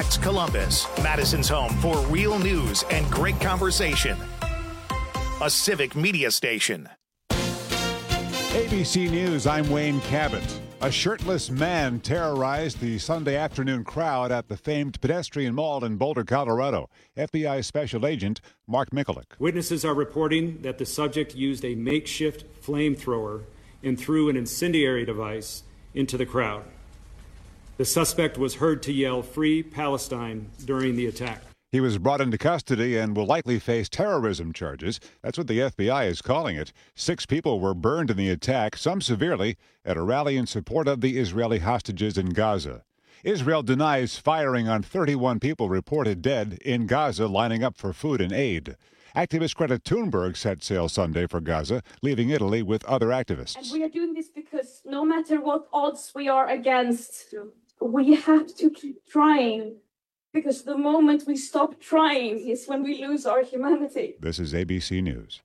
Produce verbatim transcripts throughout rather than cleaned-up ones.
X Columbus, Madison's home for real news and great conversation. A Civic Media station. A B C News, I'm Wayne Cabot. A shirtless man terrorized the Sunday afternoon crowd at the famed pedestrian mall in Boulder, Colorado. F B I Special Agent Mark Mikulik. Witnesses are reporting that the subject used a makeshift flamethrower and threw an incendiary device into the crowd. The suspect was heard to yell, "Free Palestine," during the attack. He was brought into custody and will likely face terrorism charges. That's what the F B I is calling it. Six people were burned in the attack, some severely, at a rally in support of the Israeli hostages in Gaza. Israel denies firing on thirty-one people reported dead in Gaza lining up for food and aid. Activist Greta Thunberg set sail Sunday for Gaza, leaving Italy with other activists. And we are doing this because no matter what odds we are against, we have to keep trying. Because the moment we stop trying is when we lose our humanity. This is A B C News.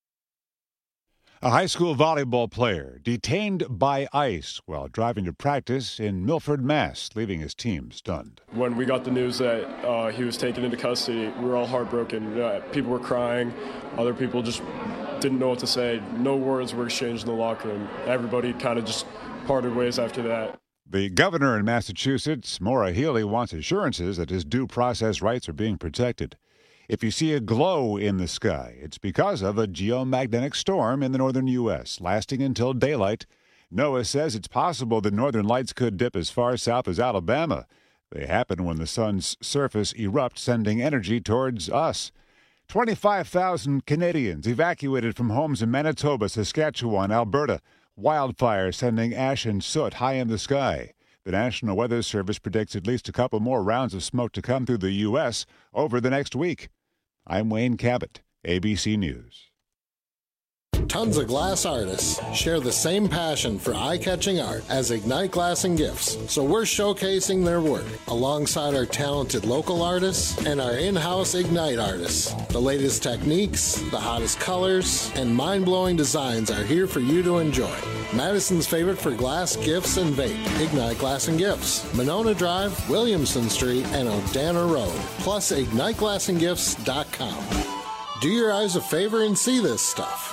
A high school volleyball player detained by ICE while driving to practice in Milford, Mass, leaving his team stunned. When we got the news that uh, he was taken into custody, we were all heartbroken. Uh, people were crying. Other people just didn't know what to say. No words were exchanged in the locker room. Everybody kind of just parted ways after that. The governor in Massachusetts, Maura Healey, wants assurances that his due process rights are being protected. If you see a glow in the sky, it's because of a geomagnetic storm in the northern U S, lasting until daylight. NOAA says it's possible the northern lights could dip as far south as Alabama. They happen when the sun's surface erupts, sending energy towards us. twenty-five thousand Canadians evacuated from homes in Manitoba, Saskatchewan, Alberta. Wildfire sending ash and soot high in the sky. The National Weather Service predicts at least a couple more rounds of smoke to come through the U S over the next week. I'm Wayne Cabot, A B C News. Tons of glass artists share the same passion for eye-catching art as Ignite Glass and Gifts, so we're showcasing their work alongside our talented local artists and our in-house Ignite artists. The latest techniques, the hottest colors, and mind-blowing designs are here for you to enjoy. Madison's favorite for glass, gifts, and vape, Ignite Glass and Gifts, Monona Drive, Williamson Street, and Odana Road, plus ignite glass and gifts dot com. Do your eyes a favor and see this stuff.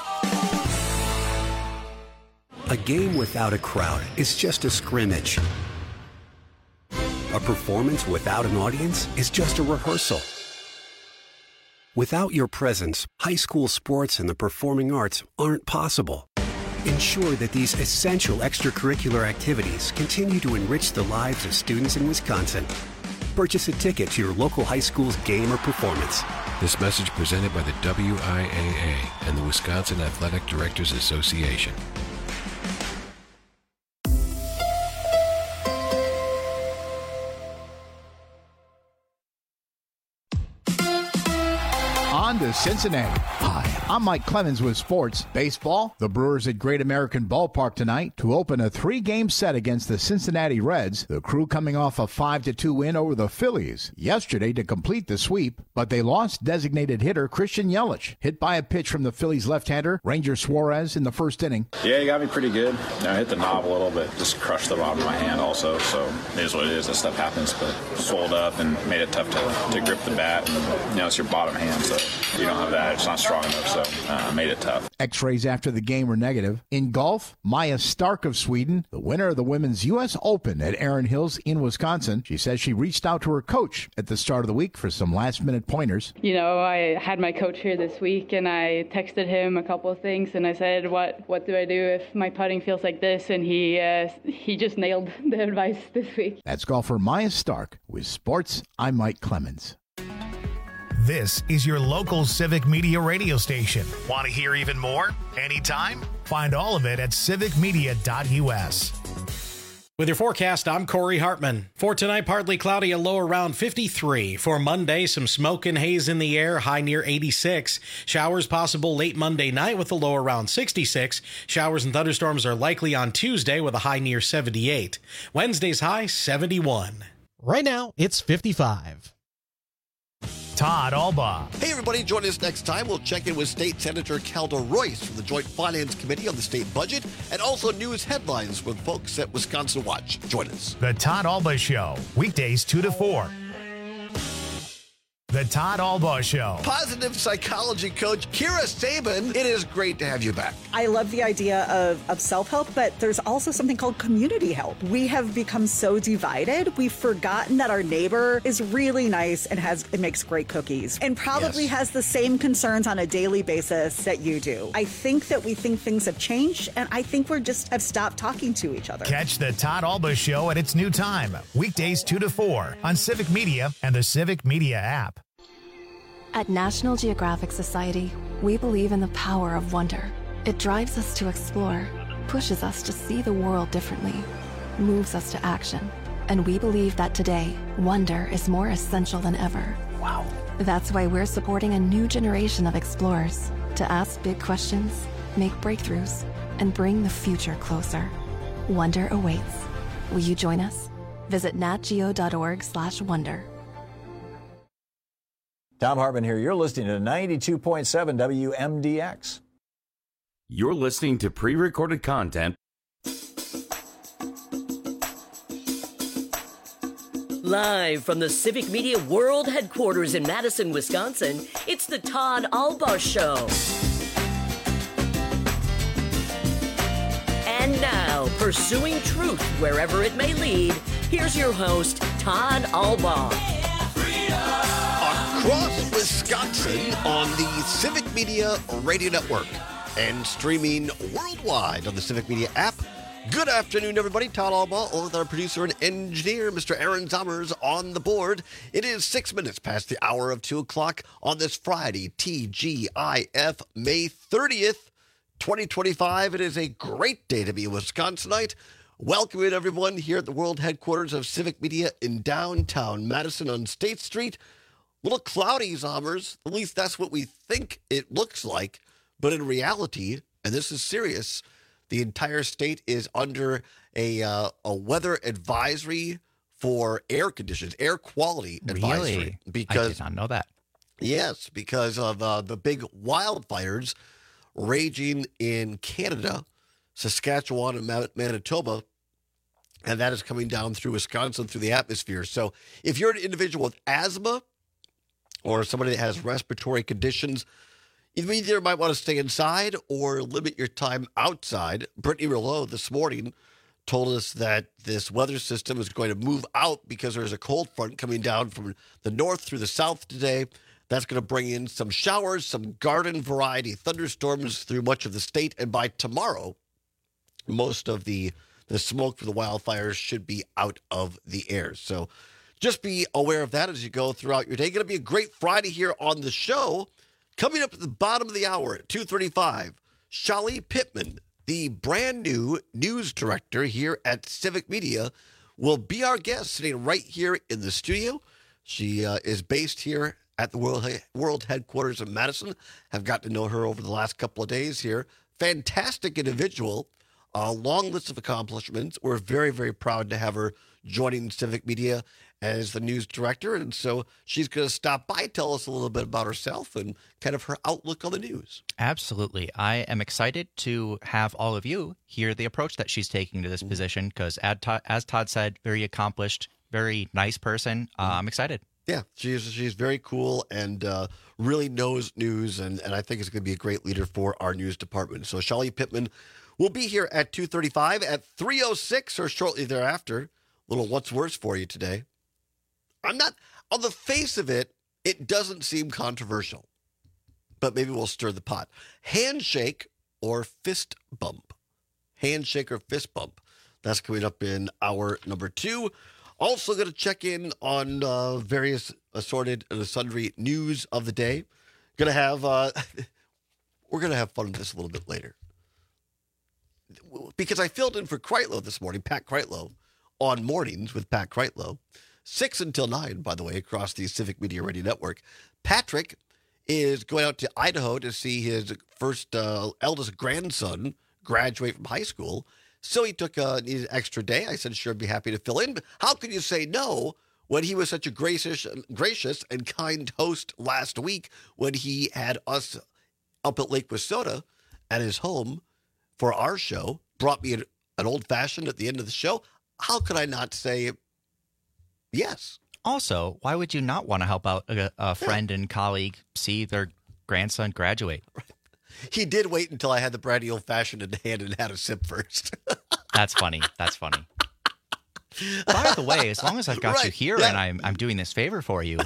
A game without a crowd is just a scrimmage. A performance without an audience is just a rehearsal. Without your presence, high school sports and the performing arts aren't possible. Ensure that these essential extracurricular activities continue to enrich the lives of students in Wisconsin. Purchase a ticket to your local high school's game or performance. This message presented by the W I A A and the Wisconsin Athletic Directors Association. On to Cincinnati. Hi, I'm Mike Clemens with sports. Baseball, the Brewers at Great American Ballpark tonight to open a three-game set against the Cincinnati Reds. The Crew coming off a five to two win over the Phillies yesterday to complete the sweep, but they lost designated hitter Christian Yelich, hit by a pitch from the Phillies left-hander Ranger Suarez in the first inning. Yeah, he got me pretty good. I hit the knob a little bit, just crushed the bottom of my hand also, so it is what it is. That stuff happens, but swelled up and made it tough to, to grip the bat. And, you know, it's your bottom hand, so you don't have that. It's not strong enough, so uh, made it tough. X-rays after the game were negative. In golf, Maya Stark of Sweden, the winner of the Women's U S Open at Erin Hills in Wisconsin. She says she reached out to her coach at the start of the week for some last-minute pointers. You know, I had my coach here this week, and I texted him a couple of things, and I said, what what do I do if my putting feels like this? And he, uh, he just nailed the advice this week. That's golfer Maya Stark. With sports, I'm Mike Clemens. This is your local Civic Media radio station. Want to hear even more? Anytime? Find all of it at civic media dot u s. With your forecast, I'm Corey Hartman. For tonight, partly cloudy, a low around fifty-three. For Monday, some smoke and haze in the air, high near eighty-six. Showers possible late Monday night with a low around sixty-six. Showers and thunderstorms are likely on Tuesday with a high near seventy-eight. Wednesday's high, seventy-one. Right now, it's fifty-five. Todd Alba. Hey, everybody. Join us next time. We'll check in with State Senator Calda Royce from the Joint Finance Committee on the state budget and also news headlines with folks at Wisconsin Watch. Join us. The Todd Alba Show, weekdays two to four. The Todd Albaugh Show. Positive psychology coach Kira Sabin, it is great to have you back. I love the idea of, of self-help, but there's also something called community help. We have become so divided, we've forgotten that our neighbor is really nice and has and makes great cookies and probably yes. has the same concerns on a daily basis that you do. I think that we think things have changed, and I think we're just have stopped talking to each other. Catch the Todd Albaugh Show at its new time, weekdays two to four on Civic Media and the Civic Media app. At National Geographic Society, we believe in the power of wonder. It drives us to explore, pushes us to see the world differently, moves us to action. And we believe that today, wonder is more essential than ever. Wow. That's why we're supporting a new generation of explorers to ask big questions, make breakthroughs, and bring the future closer. Wonder awaits. Will you join us? Visit natgeo.org slash wonder. Tom Hartman here. You're listening to ninety-two point seven W M D X. You're listening to pre-recorded content. Live from the Civic Media World Headquarters in Madison, Wisconsin, it's the Todd Albaugh Show. And now, pursuing truth wherever it may lead, here's your host, Todd Albaugh. Across Wisconsin on the Civic Media Radio Network and streaming worldwide on the Civic Media app. Good afternoon, everybody. Todd Albaugh, along with our producer and engineer, Mister Aaron Zommers, on the board. It is six minutes past the hour of two o'clock on this Friday, T G I F, May thirtieth, twenty twenty-five. It is a great day to be a Wisconsinite. Welcome in, everyone, here at the world headquarters of Civic Media in downtown Madison on State Street. A little cloudy, Zommers. At least that's what we think it looks like. But in reality, and this is serious, the entire state is under a uh, a weather advisory for air conditions, air quality advisory. Really? Because, I did not know that. Yes, because of uh, the big wildfires raging in Canada, Saskatchewan, and Manitoba. And that is coming down through Wisconsin, through the atmosphere. So if you're an individual with asthma, or somebody that has respiratory conditions, you either might want to stay inside or limit your time outside. Brittany Rouleau this morning told us that this weather system is going to move out because there's a cold front coming down from the north through the south today. That's going to bring in some showers, some garden variety thunderstorms through much of the state. And by tomorrow, most of the, the smoke for the wildfires should be out of the air. So just be aware of that as you go throughout your day. Going to be a great Friday here on the show. Coming up at the bottom of the hour at two thirty-five, Shali Pittman, the brand new news director here at Civic Media, will be our guest sitting right here in the studio. She uh, is based here at the world, world headquarters of Madison. Have got to know her over the last couple of days here. Fantastic individual. A long list of accomplishments. We're very, very proud to have her joining Civic Media as the news director. And so she's going to stop by, tell us a little bit about herself and kind of her outlook on the news. Absolutely. I am excited to have all of you hear the approach that she's taking to this mm-hmm. position because, as Todd said, very accomplished, very nice person. Uh, I'm excited. Yeah, she's she's very cool and uh, really knows news, and, and I think it's going to be a great leader for our news department. So Shali Pittman will be here at two thirty-five, at three oh six or shortly thereafter. A little what's worse for you today. I'm not, on the face of it, it doesn't seem controversial, but maybe we'll stir the pot. Handshake or fist bump? Handshake or fist bump? That's coming up in hour number two. Also going to check in on uh, various assorted and sundry news of the day. Going to have, uh, we're going to have fun with this a little bit later. Because I filled in for Kreitlow this morning, Pat Kreitlow, on Mornings with Pat Kreitlow. six until nine, by the way, across the Civic Media Radio Network. Patrick is going out to Idaho to see his first uh, eldest grandson graduate from high school. So he took a, needed an extra day. I said, sure, I'd be happy to fill in. But how could you say no when he was such a gracious, gracious and kind host last week when he had us up at Lake Wissota at his home for our show, brought me an, an old-fashioned at the end of the show? How could I not say yes? Also, why would you not want to help out a, a friend and colleague see their grandson graduate? He did wait until I had the brandy old-fashioned in hand and had a sip first. That's funny. That's funny. By the way, as long as I've got Right, you here yeah. and I'm I'm doing this favor for you.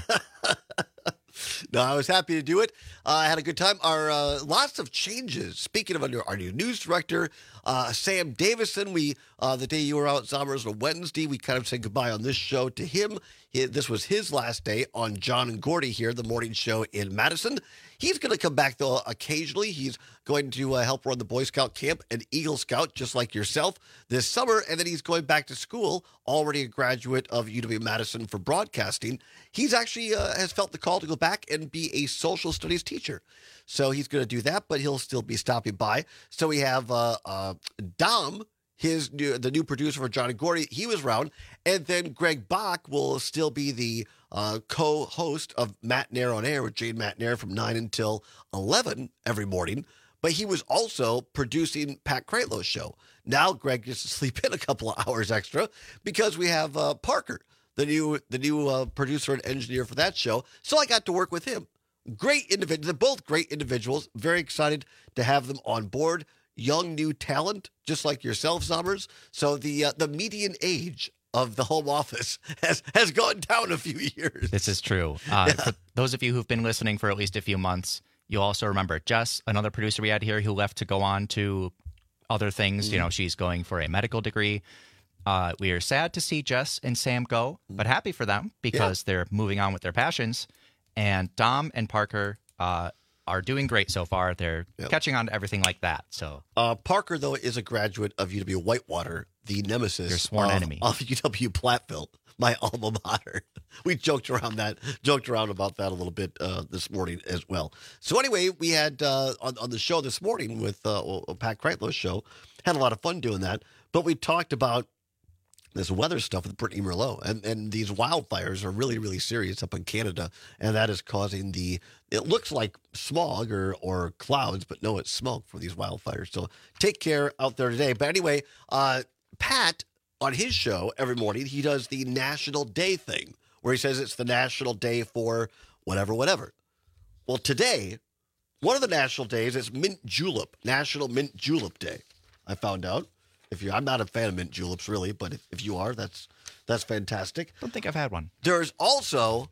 No, I was happy to do it. Uh, I had a good time. Our uh, lots of changes. Speaking of our, our new news director, uh, Sam Davison, we uh, the day you were out, Zombers, on Wednesday, we kind of said goodbye on this show to him. He, this was his last day on John and Gordy here, the morning show in Madison. He's going to come back, though, occasionally. He's going to uh, help run the Boy Scout camp and Eagle Scout, just like yourself, this summer. And then he's going back to school, already a graduate of U W-Madison for broadcasting. He's actually uh, has felt the call to go back and be a social studies teacher. So he's going to do that, but he'll still be stopping by. So we have uh, uh, Dom, his new, the new producer for John and Gordy. He was around. And then Greg Bach will still be the uh, co-host of Matt Nair on Air with Jane Matt Nair from nine until eleven every morning. But he was also producing Pat Kratlow's show. Now Greg gets to sleep in a couple of hours extra because we have uh, Parker, the new the new uh, producer and engineer for that show. So I got to work with him. Great individuals. They're both great individuals. Very excited to have them on board. Young, new talent, just like yourself, Zombers. So the uh, the median age of the home office has, has gone down a few years. This is true. Uh, Yeah. For those of you who've been listening for at least a few months, you'll also remember Jess, another producer we had here who left to go on to other things. You know, she's going for a medical degree. Uh, we are sad to see Jess and Sam go, but happy for them because they're moving on with their passions. And Dom and Parker uh, are doing great so far. They're Yep. catching on to everything like that. So Uh, Parker, though, is a graduate of U W Whitewater, the nemesis Your sworn of, enemy. of U W Platteville, my alma mater. We joked around that, joked around about that a little bit uh, this morning as well. So anyway, we had uh, on, on the show this morning with uh, well, Pat Kratlow's show, had a lot of fun doing that. But we talked about this weather stuff with Brittany Merlot. And, and these wildfires are really, really serious up in Canada. And that is causing the, it looks like smog or, or clouds, but no, it's smoke for these wildfires. So take care out there today. But anyway, uh, Pat, on his show every morning, he does the National Day thing where he says it's the National Day for whatever, whatever. Well, today, one of the national days is Mint Julep, National Mint Julep Day, I found out. If you, I'm not a fan of mint juleps, really, but if, if you are, that's that's fantastic. don't think I've had one. There's also,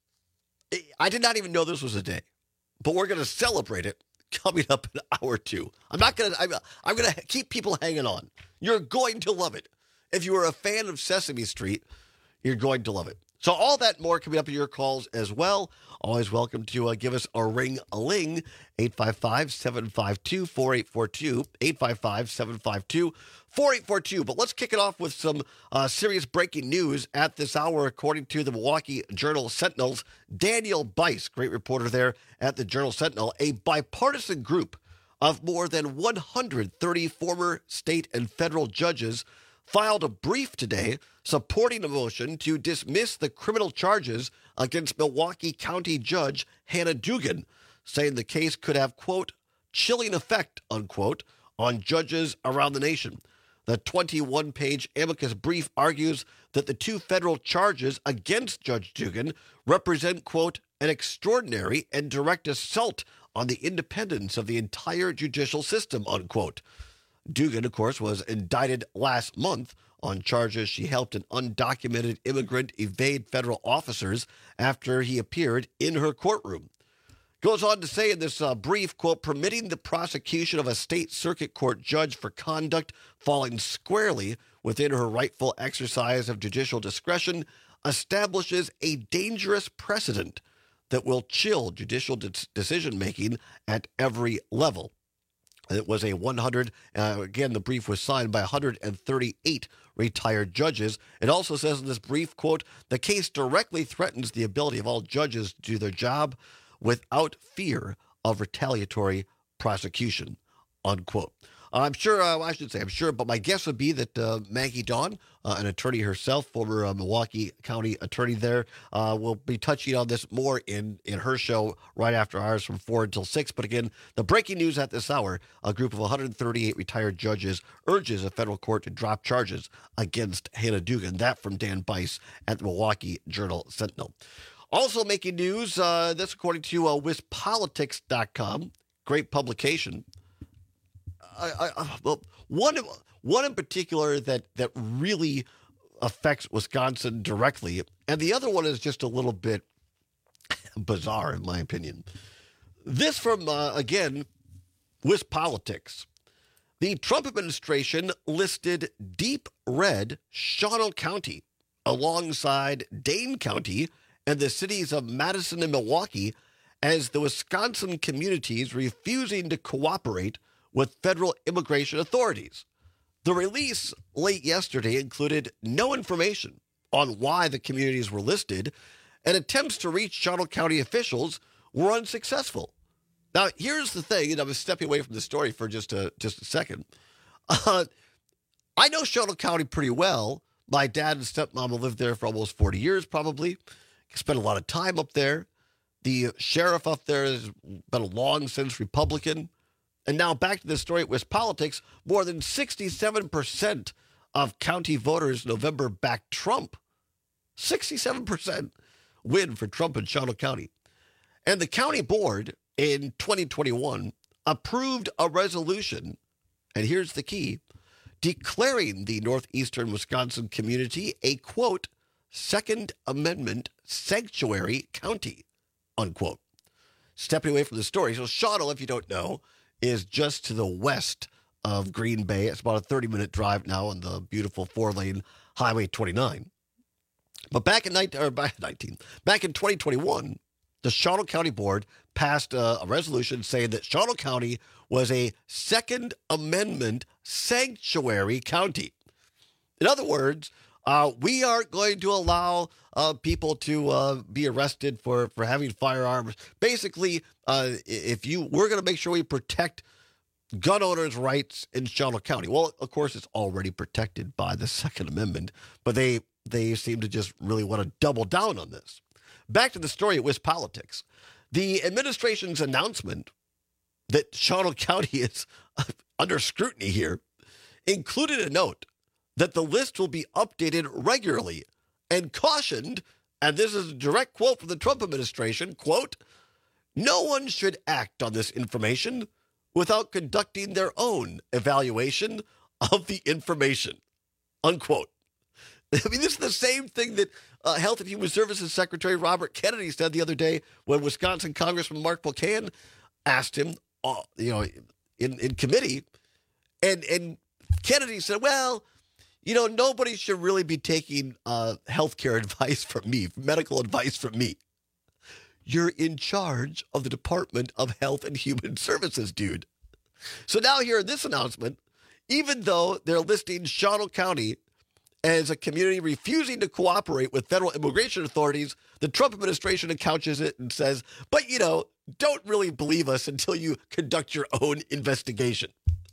I did not even know this was a day, but we're going to celebrate it coming up in an hour or two. I'm not going to, I'm, I'm going to keep people hanging on. You're going to love it. If you are a fan of Sesame Street, you're going to love it. So all that and more coming up in your calls as well. Always welcome to uh, give us a ring-a-ling, eight five five, seven five two, four eight four two, eight five five, seven five two, four eight four two. But let's kick it off with some uh, serious breaking news at this hour, according to the Milwaukee Journal-Sentinel's Daniel Bice, great reporter there at the Journal-Sentinel, a bipartisan group of more than one hundred thirty former state and federal judges filed a brief today supporting a motion to dismiss the criminal charges against Milwaukee County Judge Hannah Dugan, saying the case could have, quote, chilling effect, unquote, on judges around the nation. The twenty-one page amicus brief argues that the two federal charges against Judge Dugan represent, quote, an extraordinary and direct assault on the independence of the entire judicial system, unquote. Dugan, of course, was indicted last month on charges she helped an undocumented immigrant evade federal officers after he appeared in her courtroom. Goes on to say in this uh, brief, quote, permitting the prosecution of a state circuit court judge for conduct falling squarely within her rightful exercise of judicial discretion establishes a dangerous precedent that will chill judicial de- decision-making at every level. It was a one hundred, uh, again, the brief was signed by one hundred thirty-eight retired judges. It also says in this brief, quote, the case directly threatens the ability of all judges to do their job without fear of retaliatory prosecution, unquote. I'm sure, uh, I should say, I'm sure, but my guess would be that uh, Maggie Dawn, uh, an attorney herself, former uh, Milwaukee County attorney there, uh, will be touching on this more in, in her show right after ours from four until six. But again, the breaking news at this hour, a group of one hundred thirty-eight retired judges urges a federal court to drop charges against Hannah Dugan. That from Dan Bice at the Milwaukee Journal-Sentinel. Also making news, uh, this according to uh, Wis Politics dot com, great publication. I, I, well, one one in particular that that really affects Wisconsin directly, and the other one is just a little bit bizarre, in my opinion. This from uh, again, Wis Politics. The Trump administration listed deep red Shawano County alongside Dane County and the cities of Madison and Milwaukee as the Wisconsin communities refusing to cooperate with federal immigration authorities. The release late yesterday included no information on why the communities were listed, and attempts to reach Shawano County officials were unsuccessful. Now, here's the thing, and I'm stepping away from the story for just a, just a second. Uh, I know Shawano County pretty well. My dad and stepmom lived there for almost forty years, probably. Spent a lot of time up there. The sheriff up there has been a long since Republican. And now back to the story at Wis Politics, more than sixty-seven percent of county voters November backed Trump. sixty-seven percent win for Trump in Shawano County. And the county board in twenty twenty-one approved a resolution, and here's the key, declaring the northeastern Wisconsin community a, quote, Second Amendment sanctuary county, unquote. Stepping away from the story, so Shawano, if you don't know, is just to the west of Green Bay. It's about a thirty-minute drive now on the beautiful four-lane Highway twenty-nine. But back in nineteen, or back, nineteen, back in twenty twenty-one, the Shawano County Board passed a, a resolution saying that Shawano County was a Second Amendment sanctuary county. In other words, uh, we aren't going to allow uh, people to uh, be arrested for, for having firearms. Basically, uh, if you, we're going to make sure we protect gun owners' rights in Shawano County. Well, of course, it's already protected by the Second Amendment, but they they seem to just really want to double down on this. Back to the story at Wis Politics. The administration's announcement that Shawano County is under scrutiny here included a note that the list will be updated regularly and cautioned, and this is a direct quote from the Trump administration, quote, no one should act on this information without conducting their own evaluation of the information, unquote. I mean, this is the same thing that uh, Health and Human Services Secretary Robert Kennedy said the other day when Wisconsin Congressman Mark Pocan asked him, uh, you know, in, in committee, and and Kennedy said, well, you know, nobody should really be taking uh, health care advice from me, medical advice from me. You're in charge of the Department of Health and Human Services, dude. So now here in this announcement, even though they're listing Shawano County as a community refusing to cooperate with federal immigration authorities, the Trump administration couches it and says, but, you know, don't really believe us until you conduct your own investigation.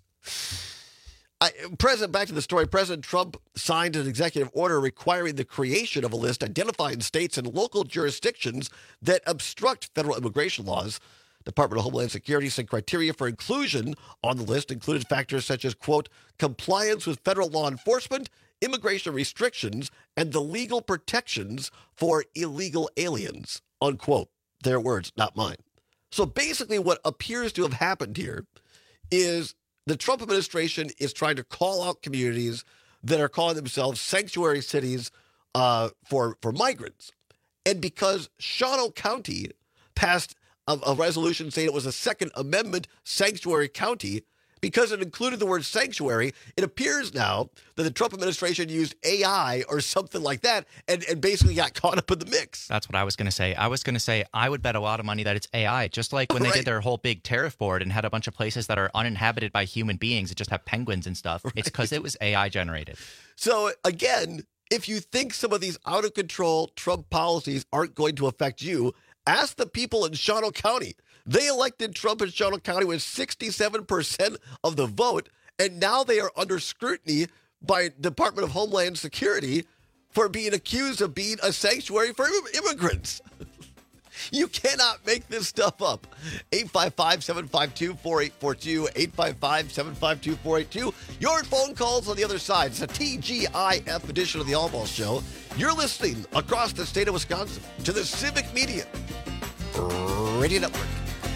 I, President, back to the story, President Trump signed an executive order requiring the creation of a list identifying states and local jurisdictions that obstruct federal immigration laws. Department of Homeland Security said criteria for inclusion on the list included factors such as, quote, compliance with federal law enforcement, immigration restrictions, and the legal protections for illegal aliens, unquote. Their words, not mine. So basically what appears to have happened here is the Trump administration is trying to call out communities that are calling themselves sanctuary cities uh, for, for migrants. And because Shawano County passed a, a resolution saying it was a Second Amendment sanctuary county, because it included the word sanctuary, it appears now that the Trump administration used A I or something like that and, and basically got caught up in the mix. That's what I was going to say. I was going to say I would bet a lot of money that it's A I, just like when Right. they did their whole big tariff board and had a bunch of places that are uninhabited by human beings that just have penguins and stuff. Right. It's because it was A I generated. So again, if you think some of these out-of-control Trump policies aren't going to affect you, ask the people in Shawano County. They elected Trump in Shawano County with sixty-seven percent of the vote, And now they are under scrutiny by Department of Homeland Security for being accused of being a sanctuary for immigrants. You cannot make this stuff up. eight five five, seven five two, four eight four two, eight five five, seven five two, four eight two. Your phone calls on the other side. It's a T G I F edition of the All Ball Show. You're listening across the state of Wisconsin to the Civic Media Radio Network.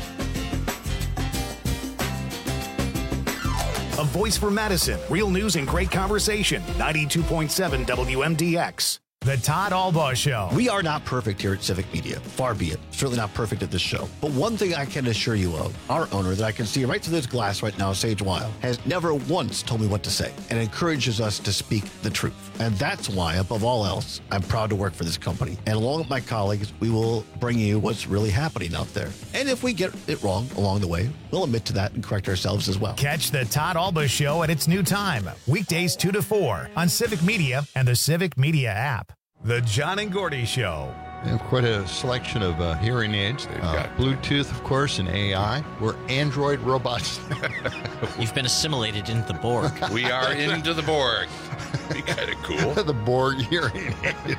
A voice for Madison. Real news and great conversation. ninety-two point seven W M D X. The Todd Albaugh Show. We are not perfect here at Civic Media. Far be it. Certainly not perfect at this show. But one thing I can assure you of, our owner that I can see right through this glass right now, Sage Weil, has never once told me what to say and encourages us to speak the truth. And that's why, above all else, I'm proud to work for this company. And along with my colleagues, we will bring you what's really happening out there. And if we get it wrong along the way, we'll admit to that and correct ourselves as well. Catch the Todd Albaugh Show at its new time. Weekdays two to four on Civic Media and the Civic Media app. The John and Gordy Show. We have quite a selection of uh, hearing aids. They've uh, got Bluetooth, of course, and A I. We're Android robots. You've been assimilated into the Borg. We are into the Borg. Be kind of cool. The Borg hearing aid.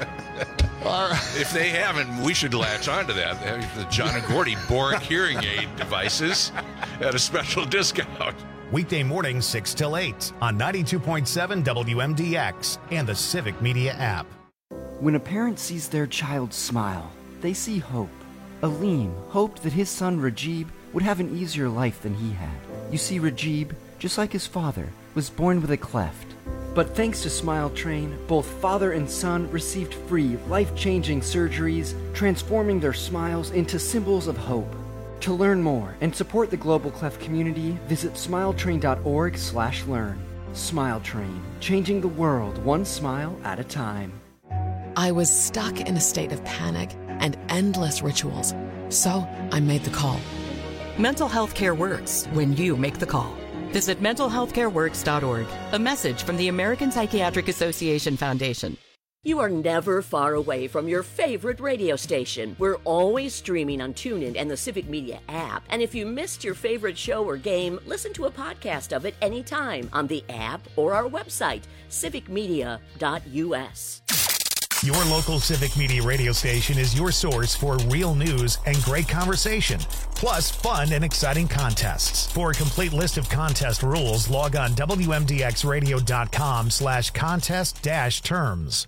Right. If they haven't, we should latch onto that. The John and Gordy Borg hearing aid devices at a special discount. Weekday mornings six till eight on ninety-two point seven W M D X and the Civic Media app. When a parent sees their child smile, they see hope. Aleem hoped that his son Rajib would have an easier life than he had. You see, Rajib, just like his father, was born with a cleft. But thanks to Smile Train, both father and son received free, life-changing surgeries, transforming their smiles into symbols of hope. To learn more and support the Global Cleft community, visit smiletrain.org slash learn. Smile Train, changing the world one smile at a time. I was stuck in a state of panic and endless rituals, so I made the call. Mental health care works when you make the call. Visit mental health care works dot org. A message from the American Psychiatric Association Foundation. You are never far away from your favorite radio station. We're always streaming on TuneIn and the Civic Media app. And if you missed your favorite show or game, listen to a podcast of it anytime on the app or our website, civic media dot U S. Your local Civic Media radio station is your source for real news and great conversation, plus fun and exciting contests. For a complete list of contest rules, log on W M D X radio dot com slash contest dash terms.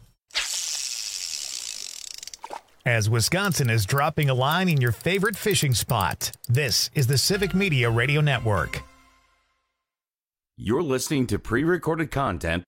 As Wisconsin is dropping a line in your favorite fishing spot, this is the Civic Media Radio Network. You're listening to pre-recorded content.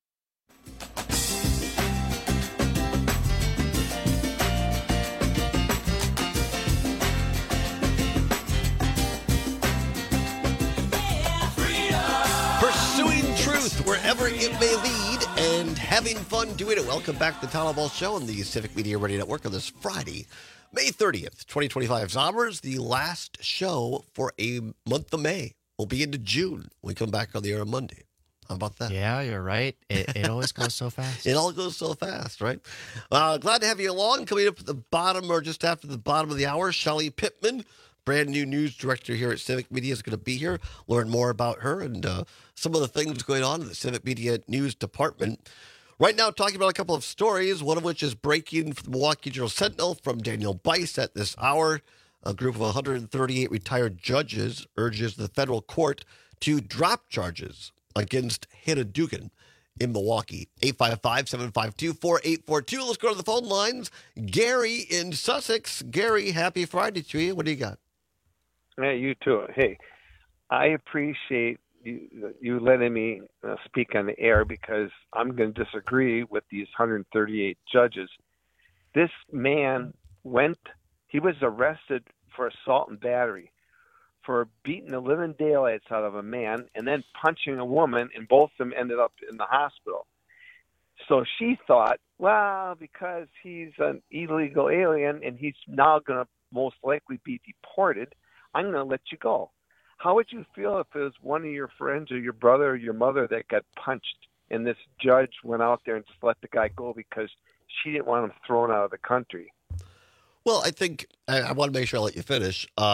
Wherever it may lead, and having fun doing it. Welcome back to the Todd Albaugh Show on the Civic Media Radio Network on this Friday, May thirtieth, twenty twenty-five. Zommers, the last show for a month of May. We'll be into June when we come back on the air on Monday. How about that? Yeah, you're right. It, it always goes so fast. It all goes so fast, right? Uh, glad to have you along. Coming up at the bottom or just after the bottom of the hour, Shelly Pittman, brand new news director here at Civic Media, is going to be here. Learn more about her and uh, some of the things going on in the Civic Media News Department. Right now, talking about a couple of stories, one of which is breaking from the Milwaukee Journal-Sentinel from Daniel Bice at this hour. A group of one hundred thirty-eight retired judges urges the federal court to drop charges against Hannah Dugan in Milwaukee. eight five five, seven five two, four eight four two. Let's go to the phone lines. Gary in Sussex. Gary, happy Friday to you. What do you got? Hey, you too. Hey, I appreciate you, you letting me uh, speak on the air because I'm going to disagree with these one hundred thirty-eight judges. This man went, he was arrested for assault and battery, for beating the living daylights out of a man and then punching a woman, and both of them ended up in the hospital. So she thought, well, because he's an illegal alien and he's now going to most likely be deported, I'm going to let you go. How would you feel if it was one of your friends or your brother or your mother that got punched and this judge went out there and just let the guy go because she didn't want him thrown out of the country? Well, I think I, I want to make sure I let you finish. Uh,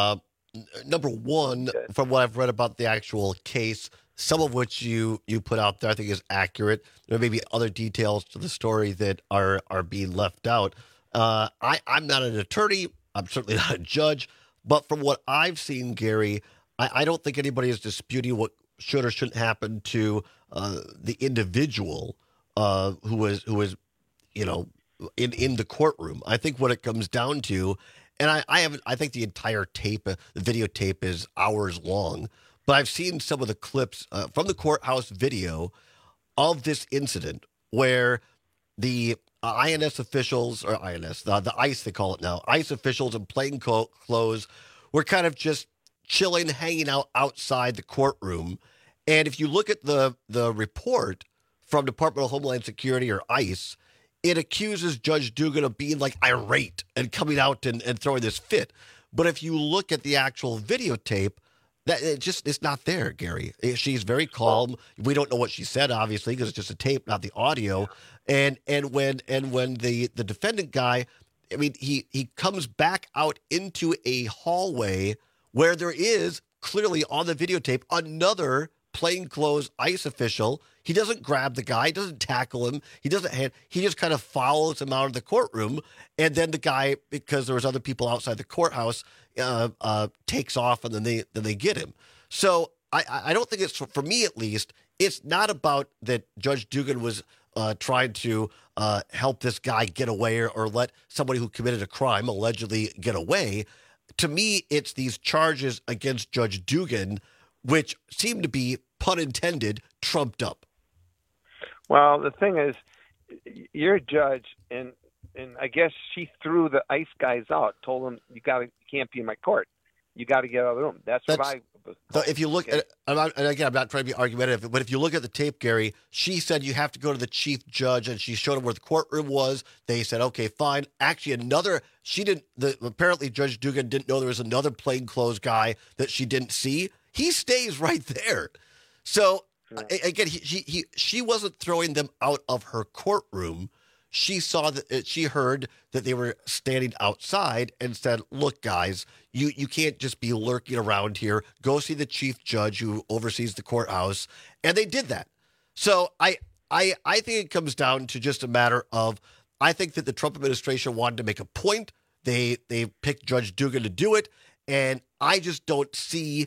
number one, from what I've read about the actual case, some of which you, you put out there I think is accurate. There may be other details to the story that are, are being left out. Uh, I, I'm not an attorney. I'm certainly not a judge. But from what I've seen, Gary, I, I don't think anybody is disputing what should or shouldn't happen to uh, the individual uh, who was, who was, you know, in, in the courtroom. I think what it comes down to, and I, I haven't, I think the entire tape, uh, the videotape is hours long, but I've seen some of the clips uh, from the courthouse video of this incident where the uh, I N S officials, or I N S, the, the ICE, they call it now, ICE officials in plain co- clothes were kind of just chilling, hanging out outside the courtroom. And if you look at the, the report from Department of Homeland Security or ICE, it accuses Judge Dugan of being like irate and coming out and, and throwing this fit. But if you look at the actual videotape, that it just it's not there, Gary. She's very calm. We don't know what she said, obviously, because it's just a tape, not the audio. And and when and when the, the defendant guy, I mean, he he comes back out into a hallway where there is clearly on the videotape another plainclothes ICE official. He doesn't grab the guy, he doesn't tackle him, he doesn't hand, he just kind of follows him out of the courtroom. And then the guy, because there was other people outside the courthouse, uh, uh, takes off, and then they then they get him. So I, I don't think it's, for me at least, it's not about that Judge Dugan was uh, trying to uh, help this guy get away, or, or let somebody who committed a crime allegedly get away. To me, it's these charges against Judge Dugan, which seem to be, pun intended, trumped up. Well, the thing is, you're a judge, and and I guess she threw the ICE guys out, told them, you got to, you can't be in my court. You got to get out of the room. That's, That's what I was told. So if you look at, I'm not, and again, I'm not trying to be argumentative, but if you look at the tape, Gary, she said you have to go to the chief judge, and she showed him where the courtroom was. They said, okay, fine. Actually, another, she didn't, the, apparently Judge Dugan didn't know there was another plainclothes guy that she didn't see. He stays right there. So again, he, he, he, she wasn't throwing them out of her courtroom. She saw that, she heard that they were standing outside and said, look, guys, you, you can't just be lurking around here. Go see the chief judge who oversees the courthouse. And they did that. So I, I, I think it comes down to just a matter of, I think that the Trump administration wanted to make a point. They, they picked Judge Dugan to do it. And I just don't see,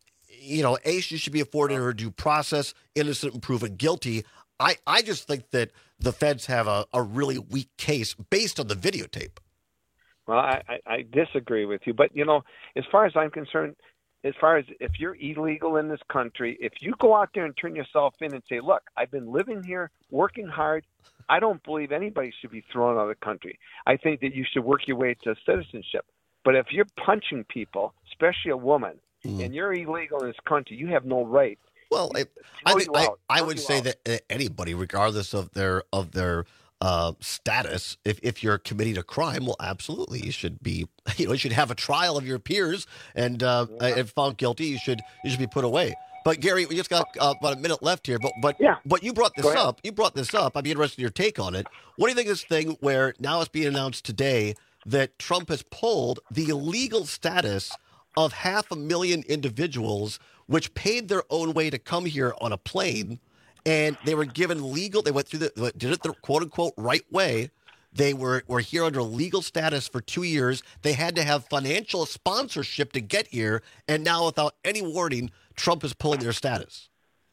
you know, A, she should be afforded her due process, innocent and proven guilty. I, I just think that the feds have a, a really weak case based on the videotape. Well, I, I, I disagree with you. But, you know, as far as I'm concerned, as far as if you're illegal in this country, if you go out there and turn yourself in and say, look, I've been living here, working hard, I don't believe anybody should be thrown out of the country. I think that you should work your way to citizenship. But if you're punching people, especially a woman, mm. and you're illegal in this country, you have no right. Well, I, I, think, I, I would say out. that anybody, regardless of their of their uh, status, if, if you're committing a crime, well, absolutely, you should be, you know, you should have a trial of your peers, and uh, yeah. if found guilty, you should you should be put away. But Gary, we just got uh, about a minute left here. But but yeah. but you brought this up. You brought this up. I'd be interested in your take on it. What do you think of this thing where now it's being announced today that Trump has pulled the legal status of half a million individuals which paid their own way to come here on a plane, and they were given legal, they went through the, did it the quote-unquote right way. They were, were here under legal status for two years. They had to have financial sponsorship to get here, and now without any warning, Trump is pulling their status.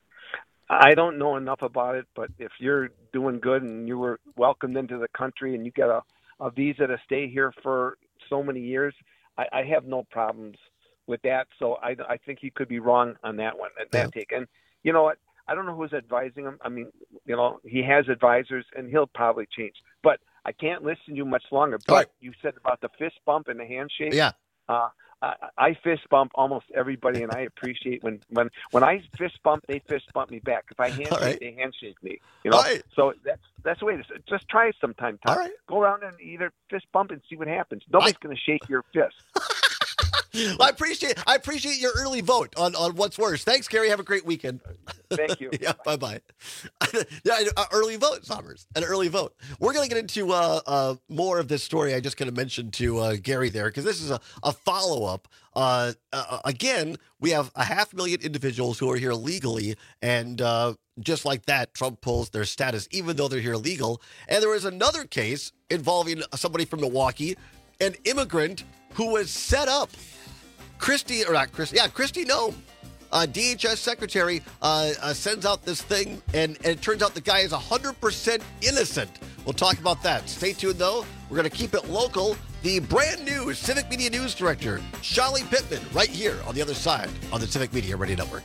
I don't know enough about it, but if you're doing good and you were welcomed into the country and you get a, a visa to stay here for so many years, I, I have no problems with that. So I, I think he could be wrong on that one, at that yeah. take. And you know what? I don't know who's advising him. I mean, you know, he has advisors, and he'll probably change. But I can't listen to you much longer. But right. you said about the fist bump and the handshake. Yeah. Uh, I, I fist bump almost everybody, and I appreciate when, when, when I fist bump, they fist bump me back. If I handshake, right. they handshake me. You know, right. so that's that's the way it is. Just try it sometime. Tom. All right. Go around and either fist bump and see what happens. Nobody's I... going to shake your fist. well, I appreciate I appreciate your early vote on, on what's worse. Thanks, Gary. Have a great weekend. Thank you. yeah, bye bye. yeah, uh, early vote, Sommers. An early vote. We're going to get into uh, uh, more of this story I just going to mention to uh, Gary there, because this is a, a follow up. Uh, uh, again, we have a half million individuals who are here legally, and uh, just like that, Trump pulls their status, even though they're here legal. And there was another case involving somebody from Milwaukee, an immigrant who was set up. Christy, or not Christy, yeah, Christy Nome, uh, D H S secretary, uh, uh, sends out this thing, and, and it turns out the guy is one hundred percent innocent. We'll talk about that. Stay tuned, though. We're going to keep it local. The brand new Civic Media News Director, Shali Pittman, right here on the other side on the Civic Media Radio Network.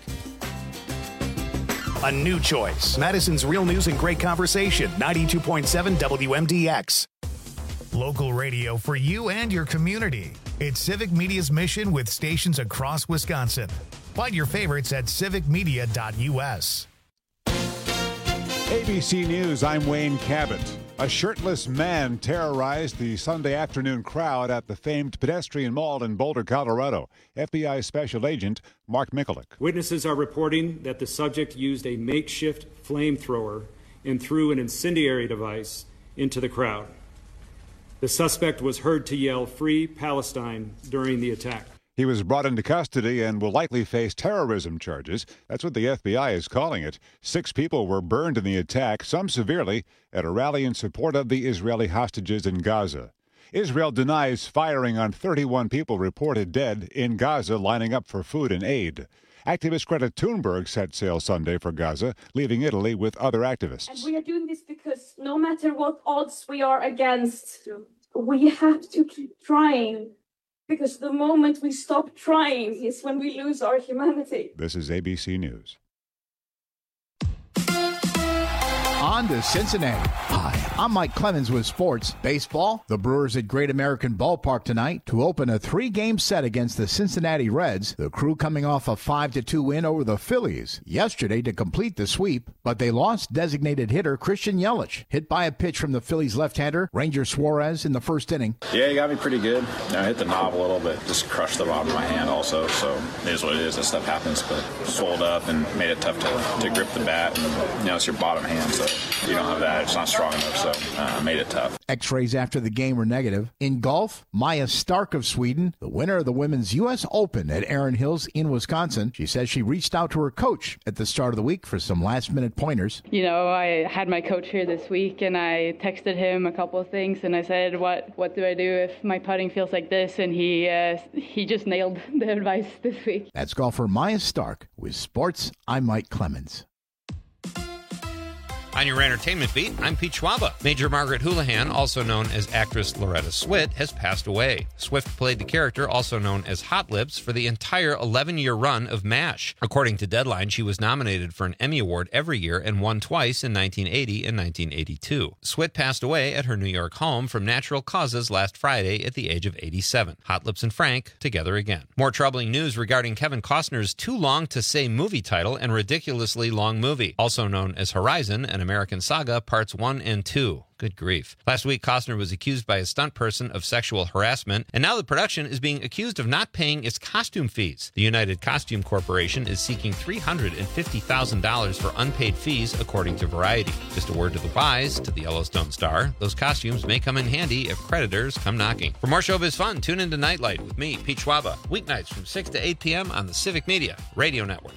A new choice. Madison's Real News and Great Conversation, ninety-two point seven W M D X. Local radio for you and your community. It's Civic Media's mission with stations across Wisconsin. Find your favorites at civic media dot U S. A B C News, I'm Wayne Cabot. A shirtless man terrorized the Sunday afternoon crowd at the famed pedestrian mall in Boulder, Colorado. F B I Special Agent Mark Mikulik. Witnesses are reporting that the subject used a makeshift flamethrower and threw an incendiary device into the crowd. The suspect was heard to yell, "Free Palestine," during the attack. He was brought into custody and will likely face terrorism charges. That's what the F B I is calling it. Six people were burned in the attack, some severely, at a rally in support of the Israeli hostages in Gaza. Israel denies firing on thirty-one people reported dead in Gaza lining up for food and aid. Activist Greta Thunberg set sail Sunday for Gaza, leaving Italy with other activists. And we are doing this because no matter what odds we are against, we have to keep trying. Because the moment we stop trying is when we lose our humanity. This is A B C News. On to Cincinnati. Hi, I'm Mike Clemens with sports. Baseball, the Brewers at Great American Ballpark tonight to open a three-game set against the Cincinnati Reds. The Crew coming off a five to two win over the Phillies yesterday to complete the sweep, but they lost designated hitter Christian Yelich, hit by a pitch from the Phillies left-hander Ranger Suarez in the first inning. Yeah, he got me pretty good. I hit the knob a little bit, just crushed the bottom of my hand also, so it is what it is. That stuff happens, but swelled up and made it tough to, to grip the bat. And, you know, it's your bottom hand, so you don't have that. It's not strong enough, so uh, made it tough. X-rays after the game were negative. In golf, Maya Stark of Sweden, the winner of the Women's U S Open at Erin Hills in Wisconsin, she says she reached out to her coach at the start of the week for some last-minute pointers. You know, I had my coach here this week, and I texted him a couple of things, and I said, what what do I do if my putting feels like this? And he uh, he just nailed the advice this week. That's golfer Maya Stark. With sports, I'm Mike Clemens. On your entertainment beat, I'm Pete Schwaba. Major Margaret Houlihan, also known as actress Loretta Swit, has passed away. Swift played the character, also known as Hot Lips, for the entire eleven-year run of MASH. According to Deadline, she was nominated for an Emmy Award every year and won twice in nineteen eighty and nineteen eighty-two. Swit passed away at her New York home from natural causes last Friday at the age of eighty-seven. Hot Lips and Frank together again. More troubling news regarding Kevin Costner's too long to say movie title and ridiculously long movie, also known as Horizon, an American Saga, Parts one and two. Good grief. Last week, Costner was accused by a stunt person of sexual harassment, and now the production is being accused of not paying its costume fees. The United Costume Corporation is seeking three hundred fifty thousand dollars for unpaid fees, according to Variety. Just a word to the wise, to the Yellowstone star, those costumes may come in handy if creditors come knocking. For more showbiz fun, tune into Nightlight with me, Pete Schwaba, weeknights from six to eight p.m. on the Civic Media Radio Network.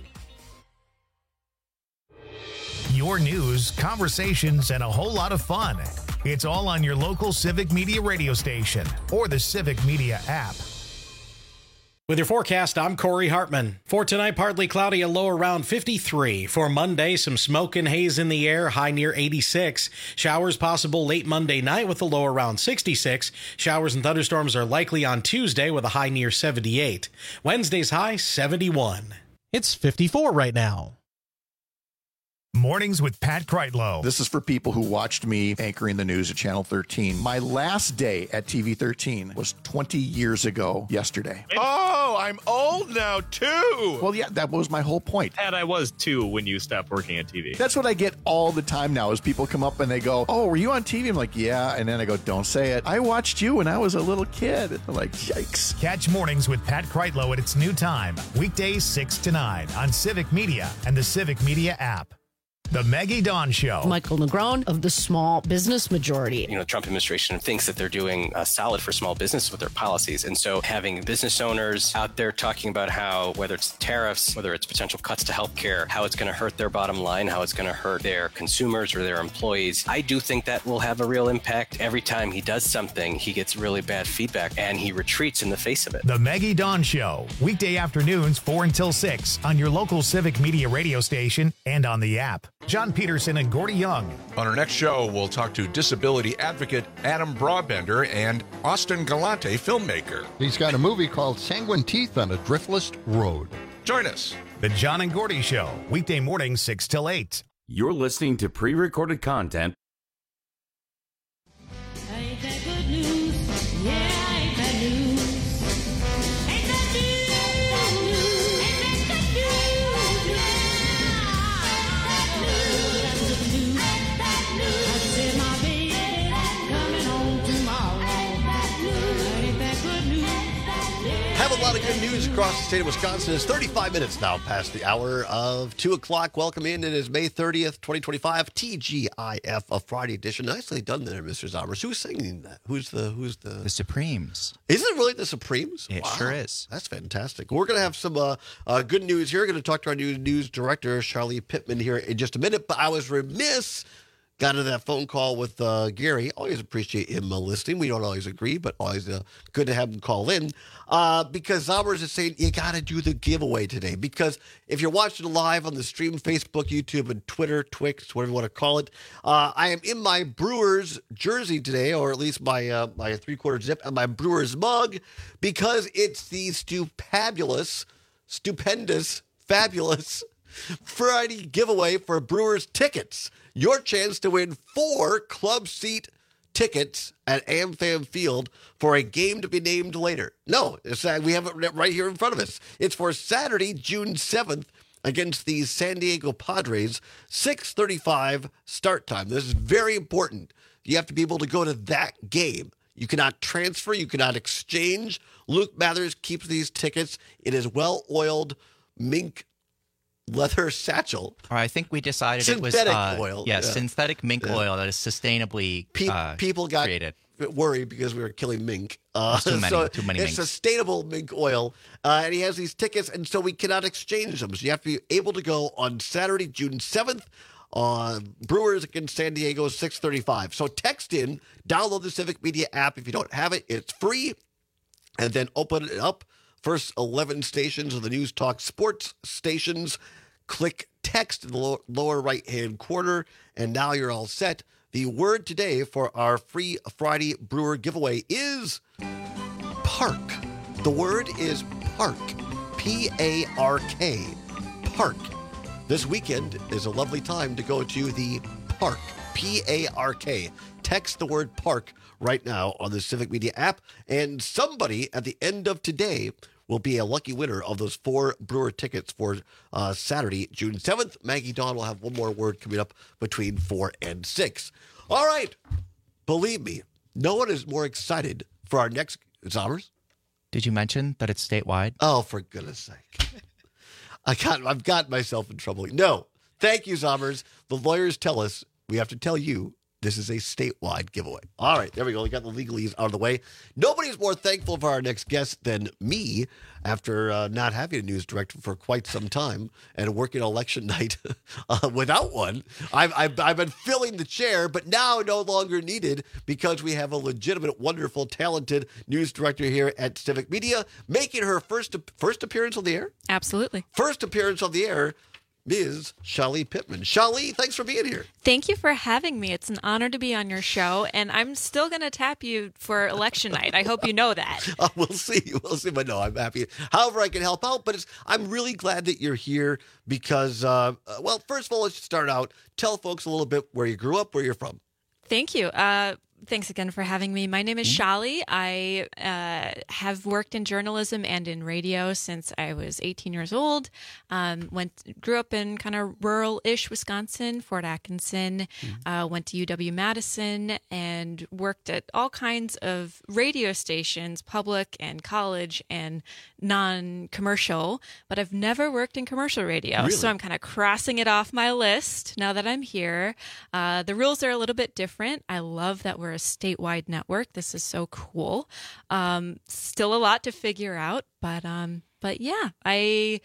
Your news, conversations, and a whole lot of fun. It's all on your local Civic Media radio station or the Civic Media app. With your forecast, I'm Corey Hartman. For tonight, partly cloudy, a low around fifty-three. For Monday, some smoke and haze in the air, high near eighty-six. Showers possible late Monday night with a low around sixty-six. Showers and thunderstorms are likely on Tuesday with a high near seventy-eight. Wednesday's high, seventy-one. It's fifty-four right now. Mornings with Pat Kreitlow. This is for people who watched me anchoring the news at Channel thirteen. My last day at T V thirteen was twenty years ago yesterday. Oh, I'm old now, too. Well, yeah, that was my whole point. Pat, I was, too, when you stopped working at T V. That's what I get all the time now is people come up and they go, oh, were you on T V? I'm like, yeah. And then I go, don't say it. I watched you when I was a little kid. I'm like, yikes. Catch Mornings with Pat Kreitlow at its new time, weekdays six to nine on Civic Media and the Civic Media app. The Maggie Dawn Show. Michael Negron of the Small Business Majority. You know, the Trump administration thinks that they're doing uh, solid for small business with their policies. And so having business owners out there talking about how, whether it's tariffs, whether it's potential cuts to healthcare, how it's going to hurt their bottom line, how it's going to hurt their consumers or their employees, I do think that will have a real impact. Every time he does something, he gets really bad feedback and he retreats in the face of it. The Maggie Dawn Show, weekday afternoons four until six on your local Civic Media radio station and on the app. John Peterson and Gordy Young. On our next show, we'll talk to disability advocate Adam Broadbender and Austin Galante, filmmaker. He's got a movie called Sanguine Teeth on a Driftless Road. Join us. The John and Gordy Show, weekday mornings six till eight. You're listening to pre-recorded content. Ain't that good news? Yeah, ain't that news? Ain't that news? Ain't that good news? Yeah, that news. I said my baby's coming home tomorrow. Ain't that good news? Have a lot of good news across the state of Wisconsin. It's thirty-five minutes now past the hour of two o'clock. Welcome in. It is May thirtieth, twenty twenty-five. T G I F, a Friday edition. Nicely done there, Mister Zommers. Who's singing that? Who's the who's the The Supremes. Is it really the Supremes? It Wow. sure is. That's fantastic. We're going to have some uh, uh, good news here. We're going to talk to our new news director, Charlie Pittman, here in just a minute. But I was remiss. Got into that phone call with uh, Gary. Always appreciate him uh, listening. We don't always agree, but always uh, good to have him call in. Uh, because Zommers is saying you got to do the giveaway today. Because if you're watching live on the stream, Facebook, YouTube, and Twitter, Twix, whatever you want to call it, uh, I am in my Brewers jersey today, or at least my uh, my three-quarter zip and my Brewers mug, because it's the stupendous, stupendous, fabulous Friday giveaway for Brewers tickets. Your chance to win four club seat tickets at AmFam Field for a game to be named later. No, it's, uh, we have it right here in front of us. It's for Saturday, June seventh, against the San Diego Padres, six thirty-five start time. This is very important. You have to be able to go to that game. You cannot transfer. You cannot exchange. Luke Mathers keeps these tickets. It is well-oiled mink leather satchel. Or I think we decided synthetic it was uh, oil. Yeah, yeah, synthetic mink yeah. oil that is sustainably Pe- uh, people got created. worried because we were killing mink. Uh, too many, so too many it's minks. sustainable mink oil, uh, and he has these tickets, and so we cannot exchange them. So you have to be able to go on Saturday, June seventh. Uh, Brewers against San Diego, six thirty-five. So text in, download the Civic Media app if you don't have it. It's free, and then open it up. First eleven stations of the News Talk Sports stations. Click text in the low, lower right-hand corner, and now you're all set. The word today for our free Friday Brewer giveaway is park. The word is park. P A R K. Park. This weekend is a lovely time to go to the park. P A R K. Text the word park right now on the Civic Media app, and somebody at the end of today will be a lucky winner of those four Brewer tickets for uh, Saturday, June seventh. Maggie Dawn will have one more word coming up between four and six. All right. Believe me, no one is more excited for our next Zommers. Did you mention that it's statewide? Oh, for goodness sake. I got, I've got myself in trouble. No. Thank you, Zommers. The lawyers tell us we have to tell you this is a statewide giveaway. All right, there we go. We got the legalese out of the way. Nobody's more thankful for our next guest than me after uh, not having a news director for quite some time and working election night uh, without one. I've, I've, I've been filling the chair, but now no longer needed because we have a legitimate, wonderful, talented news director here at Civic Media, making her first first appearance on the air. Absolutely. First appearance on the air. Miz Shali Pittman. Shali, thanks for being here. Thank you for having me. It's an honor to be on your show, and I'm still going to tap you for election night. I hope you know that. Uh, we'll see. We'll see. But no, I'm happy. However I can help out. But it's, I'm really glad that you're here because, uh, uh, well, first of all, let's start out. Tell folks a little bit where you grew up, where you're from. Thank you. Uh, thanks again for having me. My name is Shali. I uh, have worked in journalism and in radio since I was eighteen years old. Um, went grew up in kind of rural-ish Wisconsin, Fort Atkinson. Uh, went to U W-Madison and worked at all kinds of radio stations, public and college and non-commercial. But I've never worked in commercial radio, Really? so I'm kind of crossing it off my list now that I'm here. Uh, the rules are a little bit different. I love that we're a statewide network. This is so cool. Um, still a lot to figure out, but um, but yeah, I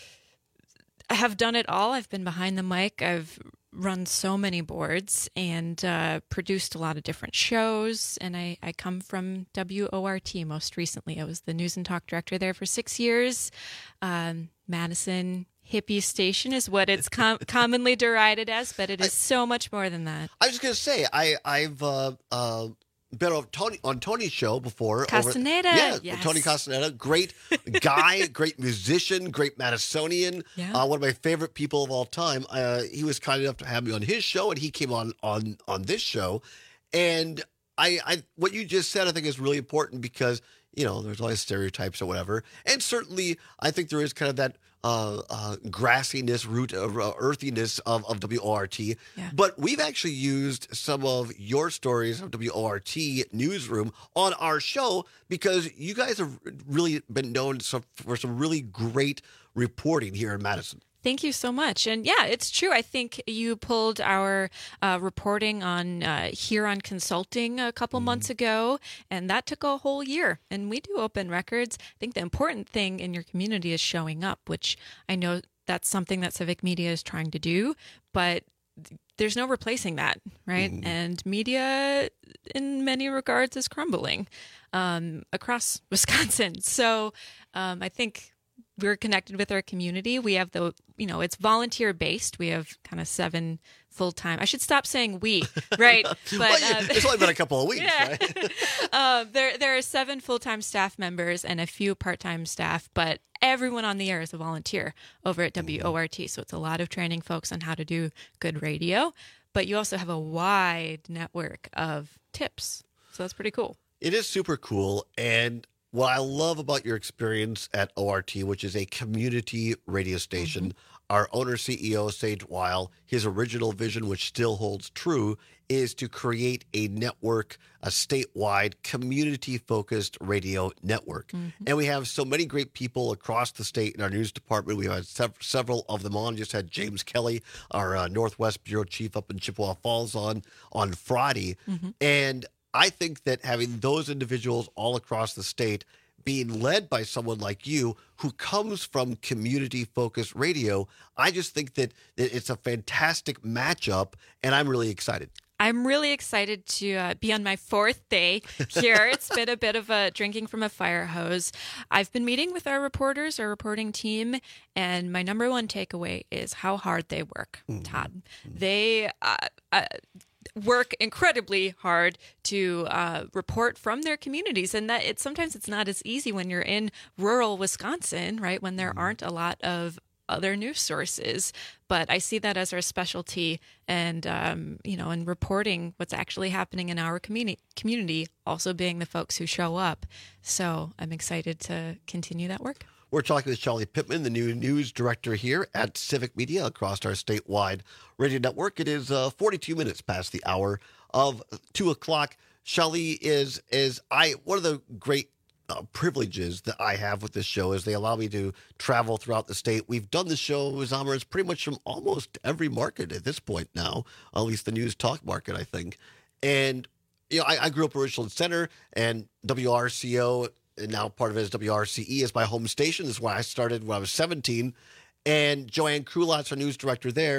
have done it all. I've been behind the mic. I've run so many boards and uh, produced a lot of different shows. And I, I come from W O R T most recently. I was the news and talk director there for six years. Um, Madison hippie station is what it's com- commonly derided as, but it is so much more than that. I was just going to say, I, I've uh, uh, been on, Tony, on Tony's show before. Castaneda, Over, yeah, yes. Tony Castaneda. Great guy, great musician, great Madisonian. Yeah. Uh, one of my favorite people of all time. Uh, he was kind enough to have me on his show, and he came on on, on this show. And I, I, what you just said, I think, is really important because, you know, there's always stereotypes or whatever. And certainly, I think there is kind of that Uh, uh, grassiness, root, uh, earthiness of, of W O R T. Yeah. But we've actually used some of your stories of W O R T Newsroom on our show because you guys have really been known some, for some really great reporting here in Madison. Thank you so much. And yeah, it's true. I think you pulled our uh, reporting on uh, Huron Consulting a couple mm. months ago, and that took a whole year. And we do open records. I think the important thing in your community is showing up, which I know that's something that civic media is trying to do, but there's no replacing that, right? Mm. And media, in many regards, is crumbling um, across Wisconsin. So um, I think we're connected with our community. We have the, you know, it's volunteer based. We have kind of seven full time. I should stop saying we, right? But well, yeah, um, it's only been a couple of weeks, yeah. right? uh, there, there are seven full time staff members and a few part time staff, but everyone on the air is a volunteer over at W O R T. So it's a lot of training folks on how to do good radio. But you also have a wide network of tips. So that's pretty cool. It is super cool. And what I love about your experience at O R T, which is a community radio station, mm-hmm. our owner C E O, Sage Weil, his original vision, which still holds true, is to create a network, a statewide, community-focused radio network. Mm-hmm. And we have so many great people across the state in our news department. We had sev- several of them on. Just had James Kelly, our uh, Northwest Bureau Chief up in Chippewa Falls, on on Friday. Mm-hmm. And I think that having those individuals all across the state being led by someone like you who comes from community-focused radio, I just think that it's a fantastic matchup, and I'm really excited. I'm really excited to uh, be on my fourth day here. It's been a bit of a drinking from a fire hose. I've been meeting with our reporters, our reporting team, and my number one takeaway is how hard they work, mm-hmm. Todd. They uh, uh, work incredibly hard to uh, report from their communities, and that it's sometimes it's not as easy when you're in rural Wisconsin, right? When there aren't a lot of other news sources. But I see that as our specialty, and um, you know, in reporting what's actually happening in our community, community, also being the folks who show up. So I'm excited to continue that work. We're talking with Shali Pittman, the new news director here at Civic Media across our statewide radio network. It is uh, forty-two minutes past the hour of two o'clock. Shali, is is I one of the great Uh, privileges that I have with this show is they allow me to travel throughout the state. We've done the show, Zomers, pretty much from almost every market at this point now, at least the news talk market, I think. And, you know, I, I grew up in Richland Center, and W R C O, and now part of it is W R C E, is my home station. This is where I started when I was seventeen. And Joanne Krulatz, our news director there,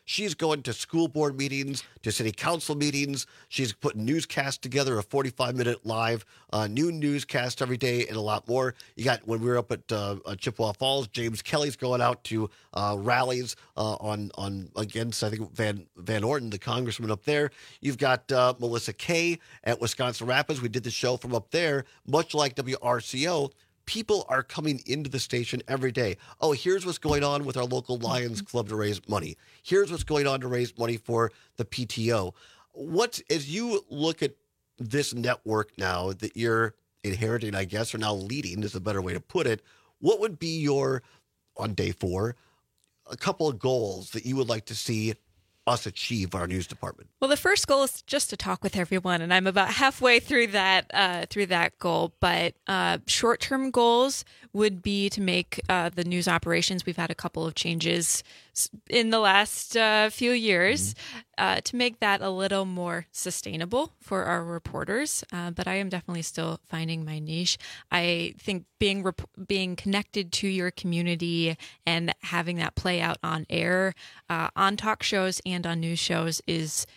She's going to school board meetings, to city council meetings. She's putting newscasts together, a forty-five minute live uh, new newscast every day, and a lot more. You got, when we were up at uh, uh, Chippewa Falls, James Kelly's going out to uh, rallies uh, on on against, I think, Van Van Orton, the congressman up there. You've got uh, Melissa Kay at Wisconsin Rapids. We did the show from up there, much like W R C O. People are coming into the station every day. Oh, here's what's going on with our local Lions Club to raise money. Here's what's going on to raise money for the P T O. What, as you look at this network now that you're inheriting, I guess, or now leading is a better way to put it, what would be your, on day four, a couple of goals that you would like to see us achieve our news department? Well, the first goal is just to talk with everyone, and I'm about halfway through that uh, through that goal. But uh, short-term goals would be to make uh, the news operations. We've had a couple of changes in the last uh, few years mm-hmm. uh, to make that a little more sustainable for our reporters. Uh, but I am definitely still finding my niche. I think being rep- being connected to your community and having that play out on air, uh, on talk shows and on news shows is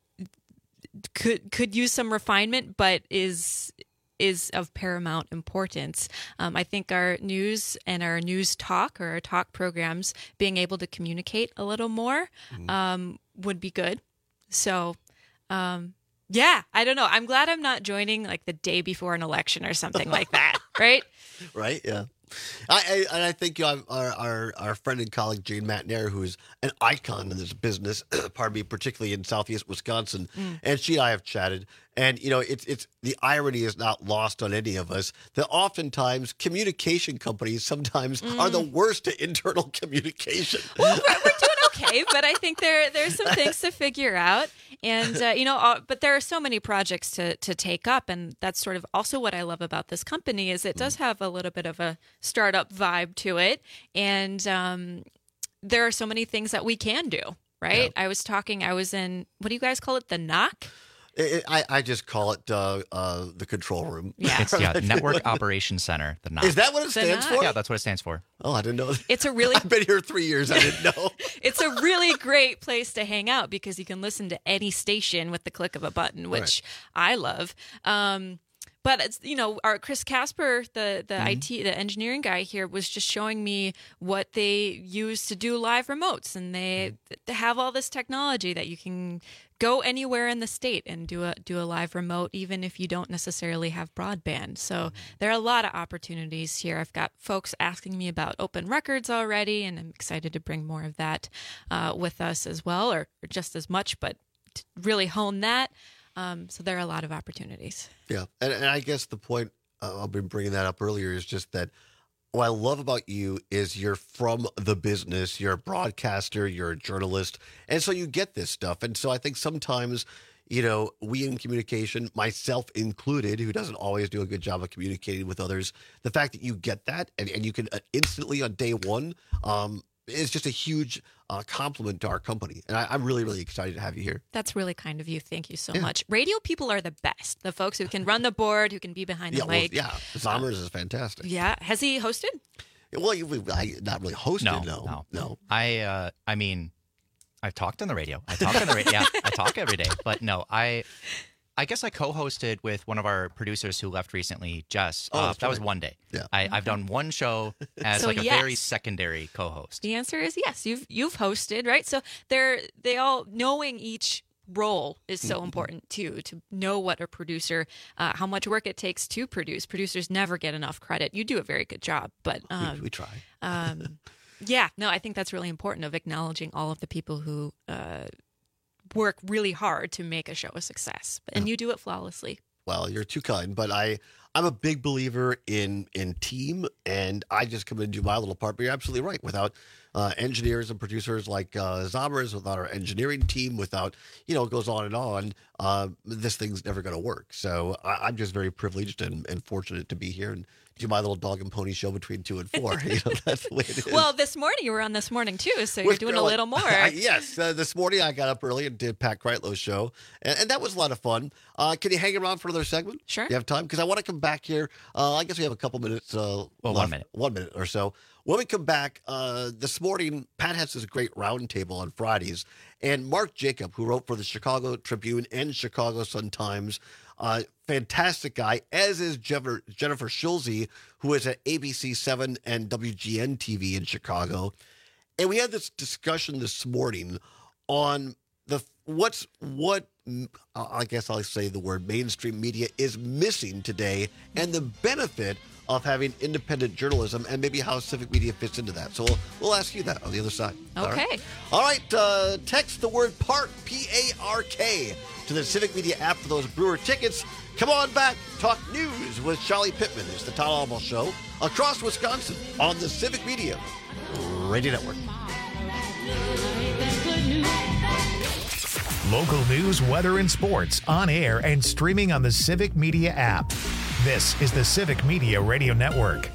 could could use some refinement, but is is of paramount importance. Um, I think our news and our news talk or our talk programs being able to communicate a little more mm-hmm. um, would be good. So, um, yeah, I don't know. I'm glad I'm not joining like the day before an election or something like that, right? Right, yeah. I, I and I think you know, our, our our friend and colleague Jane Matnair, who's an icon in this business, pardon me, particularly in Southeast Wisconsin, mm. and she and I have chatted. And you know, it's it's the irony is not lost on any of us that oftentimes communication companies sometimes mm. are the worst at internal communication. Well, we're, we're doing okay, but I think there there's some things to figure out. And, uh, you know, uh, but there are so many projects to, to take up. And that's sort of also what I love about this company is it does have a little bit of a startup vibe to it. And um, there are so many things that we can do, right? Yeah. I was talking, I was in, what do you guys call it? The knock? It, I, I just call it uh, uh, the control room. Yeah, it's yeah, Network Operations Center. The knock. Is that what it the stands knock. for? Yeah, that's what it stands for. Oh, I didn't know that. It's a really. I've been here three years. I didn't know. It's a really great place to hang out because you can listen to any station with the click of a button, which right. I love. Um, But it's, you know, our Chris Casper, the the mm-hmm. I T, the engineering guy here, was just showing me what they use to do live remotes, and they, they have all this technology that you can go anywhere in the state and do a do a live remote, even if you don't necessarily have broadband. So mm-hmm. there are a lot of opportunities here. I've got folks asking me about open records already, and I'm excited to bring more of that uh, with us as well, or, or just as much, but to really hone that. Um, so there are a lot of opportunities. Yeah. And, and I guess the point, uh, I've been bringing that up earlier, is just that what I love about you is you're from the business, you're a broadcaster, you're a journalist, and so you get this stuff. And so I think sometimes, you know, we in communication, myself included, who doesn't always do a good job of communicating with others, the fact that you get that and, and you can instantly on day one, um, is just a huge uh, compliment to our company. And I, I'm really, really excited to have you here. That's really kind of you. Thank you so yeah. much. Radio people are the best. The folks who can run the board, who can be behind yeah, the mic. Well, yeah, Zommers uh, is fantastic. Yeah. Has he hosted? Well, you, I, not really hosted, no. No, no. no. I, uh, I mean, I've talked on the radio. I talk on the radio. Yeah, I talk every day. But no, I... I guess I co-hosted with one of our producers who left recently, Jess. Oh, uh, that right. was one day. Yeah. I, I've done one show as so like a yes. very secondary co-host. The answer is yes. You've you've hosted, right? So they're they all knowing each role is so mm-hmm. important too. To know what a producer, uh, how much work it takes to produce. Producers never get enough credit. You do a very good job, but um, we, we try. um, yeah, no, I think that's really important of acknowledging all of the people who. Uh, work really hard to make a show a success, and you do it flawlessly. Well, you're too kind, but I, I'm a big believer in in team, and I just come in and do my little part. But you're absolutely right. Without uh, engineers and producers like uh, Zommers, without our engineering team, without, you know, it goes on and on, uh, this thing's never going to work. So I, I'm just very privileged and, and fortunate to be here and do My Little Dog and Pony show between two and four. You know, that's the way it is. Well, this morning you were on This Morning too, so you're With doing a Caroline- little more. yes. Uh, this morning I got up early and did Pat Kreitlow's show, and, and that was a lot of fun. Uh, can you hang around for another segment? Sure. You have time? Because I want to come back here. Uh, I guess we have a couple minutes. Uh, Well, left. one minute. One minute or so. When we come back, uh, this morning, Pat has this great roundtable on Fridays, and Mark Jacob, who wrote for the Chicago Tribune and Chicago Sun-Times, uh, fantastic guy, as is Jennifer, Jennifer Schulze, who is at A B C seven and W G N T V in Chicago. And we had this discussion this morning on the what's what I guess I'll say the word mainstream media is missing today, and the benefit of having independent journalism, and maybe how civic media fits into that. So we'll, we'll ask you that on the other side. All Okay. right, All right uh, text the word PARK, P A R K, to the Civic Media app for those Brewer tickets. Come on back, talk news with Charlie Pittman. It's the Todd Almo Show across Wisconsin on the Civic Media Radio Network. Local news, weather, and sports on air and streaming on the Civic Media app. This is the Civic Media Radio Network.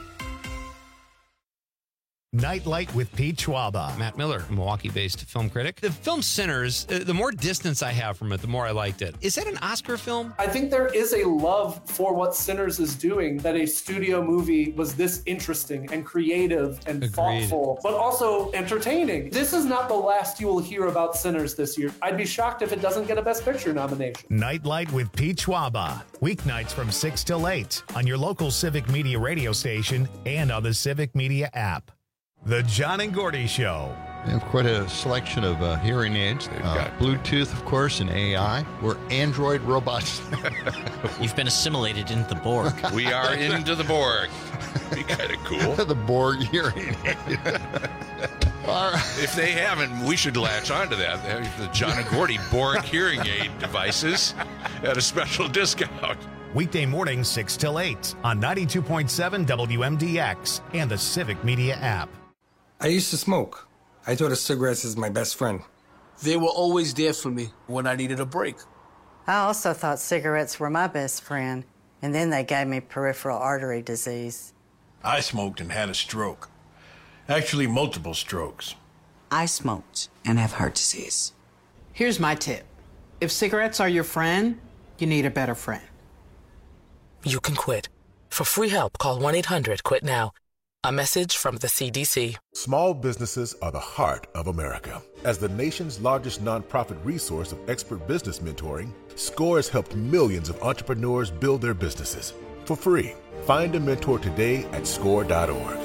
Nightlight with Pete Schwaba. Matt Miller, Milwaukee-based film critic. The film Sinners, uh, the more distance I have from it, the more I liked it. Is that an Oscar film? I think there is a love for what Sinners is doing, that a studio movie was this interesting and creative and Agreed. thoughtful, but also entertaining. This is not the last you will hear about Sinners this year. I'd be shocked if it doesn't get a Best Picture nomination. Nightlight with Pete Schwaba. Weeknights from six till eight on your local Civic Media radio station and on the Civic Media app. The John and Gordy Show. We have quite a selection of uh, hearing aids. Uh, got- Bluetooth, of course, and A I. We're Android robots. You've been assimilated into the Borg. We are into the Borg. Be kind of cool. The Borg hearing aid. All right. If they haven't, we should latch onto that. They have the John and Gordy Borg hearing aid devices at a special discount. Weekday mornings six till eight on ninety-two point seven W M D X and the Civic Media app. I used to smoke. I thought of cigarettes as my best friend. They were always there for me when I needed a break. I also thought cigarettes were my best friend, and then they gave me peripheral artery disease. I smoked and had a stroke. Actually, multiple strokes. I smoked and have heart disease. Here's my tip. If cigarettes are your friend, you need a better friend. You can quit. For free help, call one eight hundred quit now. A message from the C D C. Small businesses are the heart of America. As the nation's largest nonprofit resource of expert business mentoring, SCORE has helped millions of entrepreneurs build their businesses for free. Find a mentor today at score dot org.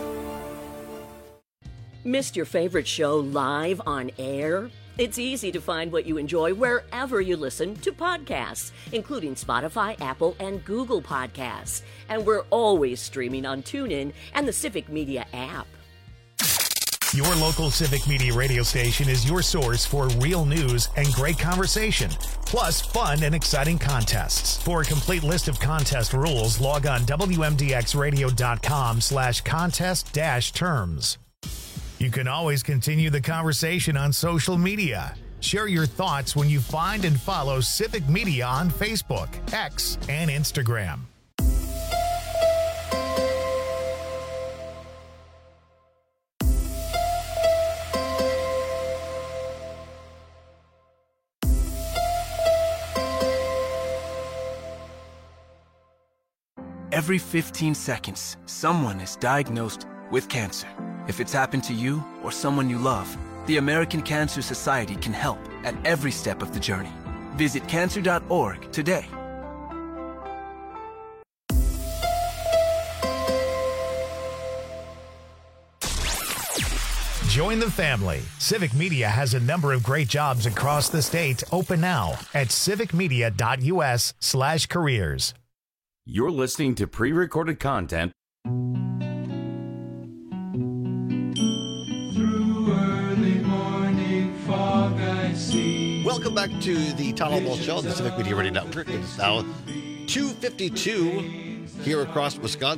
Missed your favorite show live on air? It's easy to find what you enjoy wherever you listen to podcasts, including Spotify, Apple, and Google Podcasts. And we're always streaming on TuneIn and the Civic Media app. Your local Civic Media radio station is your source for real news and great conversation, plus fun and exciting contests. For a complete list of contest rules, log on W M D X radio dot com slash contest dash terms. You can always continue the conversation on social media. Share your thoughts when you find and follow Civic Media on Facebook, X, and Instagram. Every fifteen seconds, someone is diagnosed with cancer. If it's happened to you or someone you love, the American Cancer Society can help at every step of the journey. Visit cancer dot org today. Join the family. Civic Media has a number of great jobs across the state open now at civic media dot U S slash careers. You're listening to pre-recorded content. Welcome back to the Todd Almo Show on the Civic Media Radio Network. It is now two fifty-two here across Wisconsin.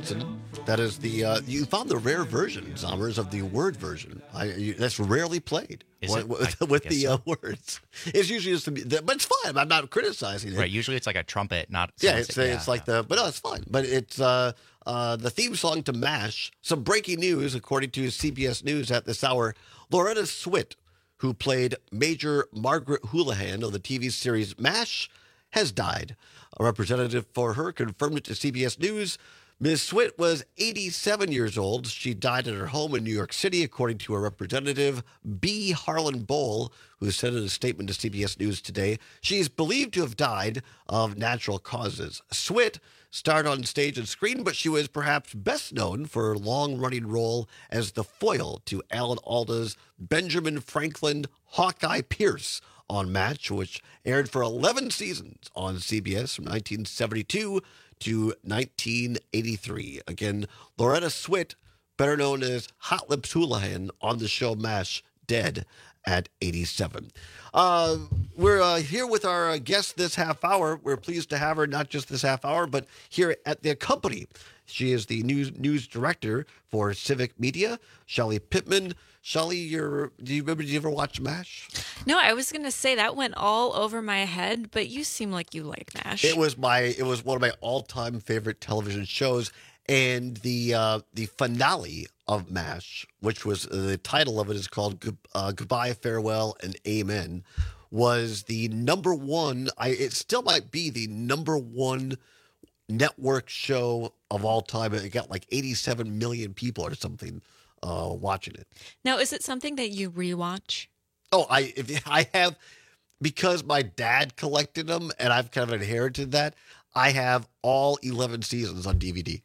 That is the uh, you found the rare version, Zommers, of the word version. I, you, that's rarely played Is with, it? with, I with guess the so. uh, words. It's usually just, the, but it's fine. I'm not criticizing it. Right. Usually it's like a trumpet, not. Yeah, it's yeah, it's like the, but no, it's fine. But it's uh, uh, the theme song to MASH. Some breaking news, according to C B S News at this hour. Loretta Swit, who played Major Margaret Houlihan on the T V series MASH, has died. A representative for her confirmed it to C B S News. Miz Swit was eighty-seven years old. She died at her home in New York City, according to a representative, B. Harlan Bowl, who said in a statement to C B S News today. She is believed to have died of natural causes. Swit starred on stage and screen, but she was perhaps best known for her long-running role as the foil to Alan Alda's Benjamin Franklin Hawkeye Pierce on MASH, which aired for eleven seasons on C B S from nineteen seventy-two to nineteen eighty-three. Again, Loretta Swit, better known as Hot Lips Houlihan on the show MASH, dead at eighty-seven. Uh, we're uh, here with our uh, guest this half hour. We're pleased to have her not just this half hour, but here at the company. She is the news news director for Civic Media, Shelley Pittman. Shelley, you're, do you remember, did you ever watch MASH? No, I was going to say that went all over my head, but you seem like you like MASH. It was my it was one of my all-time favorite television shows, and the uh, the finale of MASH, which was uh, the title of it is called Good, uh, Goodbye, Farewell, and Amen, was the number one. I it still might be the number one network show of all time. It got like eighty-seven million people or something uh, watching it. Now, is it something that you rewatch? Oh, I if I have, because my dad collected them and I've kind of inherited that. I have all eleven seasons on D V D.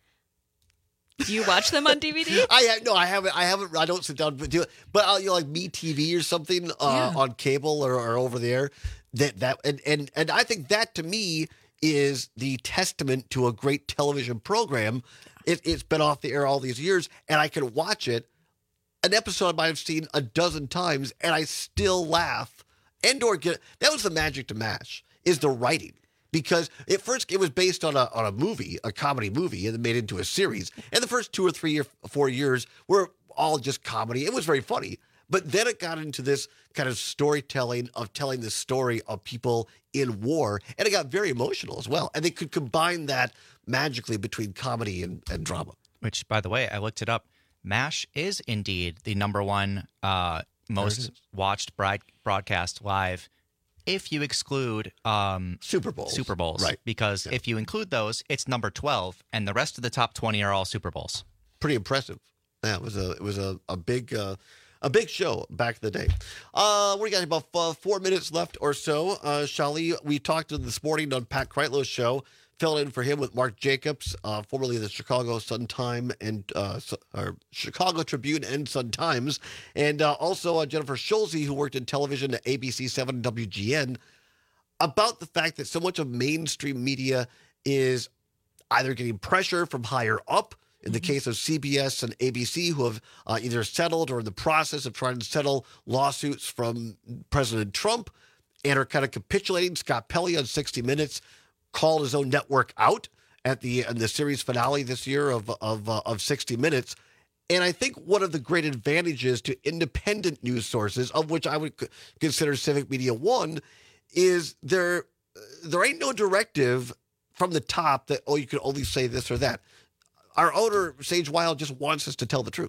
Do you watch them on D V D? I have, no, I haven't. I haven't. I don't sit down to do it. But I'll, you know, like MeTV or something uh, Yeah. on cable or, or over there. That that and, and and I think that to me is the testament to a great television program. It, it's been off the air all these years, and I can watch it. An episode I might have seen a dozen times, and I still laugh. And or get that was the magic to MASH, is the writing. Because at first it was based on a on a movie, a comedy movie, and then made into a series. And the first two or three or four years were all just comedy. It was very funny. But then it got into this kind of storytelling of telling the story of people in war. And it got very emotional as well. And they could combine that magically between comedy and, and drama. Which, by the way, I looked it up. MASH is indeed the number one uh, most watched broad- broadcast live if you exclude um, Super Bowls. Super Bowls. Right. Because Yeah. if you include those, it's number twelve, and the rest of the top twenty are all Super Bowls. Pretty impressive. Yeah, it was a it was a, a big uh, a big show back in the day. Uh, we got about uh, four minutes left or so. Uh, Shelley, we talked to this morning on Pat Kreitlow's show. Filling in for him with Mark Jacobs, uh, formerly of the Chicago Sun-Time and uh, or Chicago Tribune and Sun-Times, and uh, also uh, Jennifer Schulze, who worked in television at A B C seven and W G N, about the fact that so much of mainstream media is either getting pressure from higher up, in the case of C B S and A B C, who have uh, either settled or in the process of trying to settle lawsuits from President Trump, and are kind of capitulating. Scott Pelley on sixty minutes called his own network out at the in the series finale this year of of uh, of sixty minutes. And I think one of the great advantages to independent news sources, of which I would c- consider Civic Media one, is there there ain't no directive from the top that, oh, you can only say this or that. Our owner, Sage Wild, just wants us to tell the truth.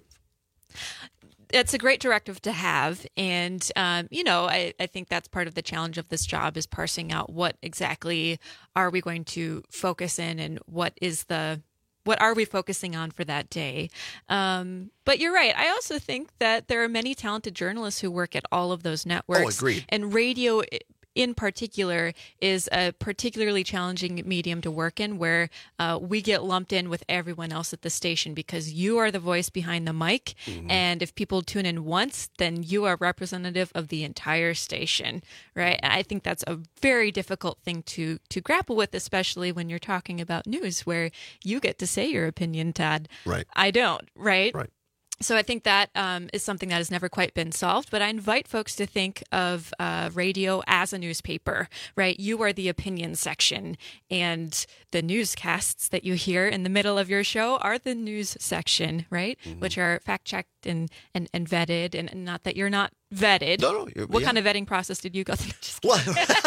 It's a great directive to have. And, um, you know, I, I think that's part of the challenge of this job is parsing out what exactly are we going to focus in and what is the what are we focusing on for that day. Um, but you're right. I also think that there are many talented journalists who work at all of those networks. Oh, agreed. And radio in particular is a particularly challenging medium to work in, where uh, we get lumped in with everyone else at the station because you are the voice behind the mic. Mm-hmm. And if people tune in once, then you are representative of the entire station, right? And I think that's a very difficult thing to to grapple with, especially when you're talking about news where you get to say your opinion, Todd. Right. I don't, right? Right. So I think that um, is something that has never quite been solved, but I invite folks to think of uh, radio as a newspaper, right? You are the opinion section, and the newscasts that you hear in the middle of your show are the news section, right? Mm-hmm. Which are fact-checked and, and, and vetted, and not that you're not vetted. No, no. What yeah. kind of vetting process did you go through? Just well,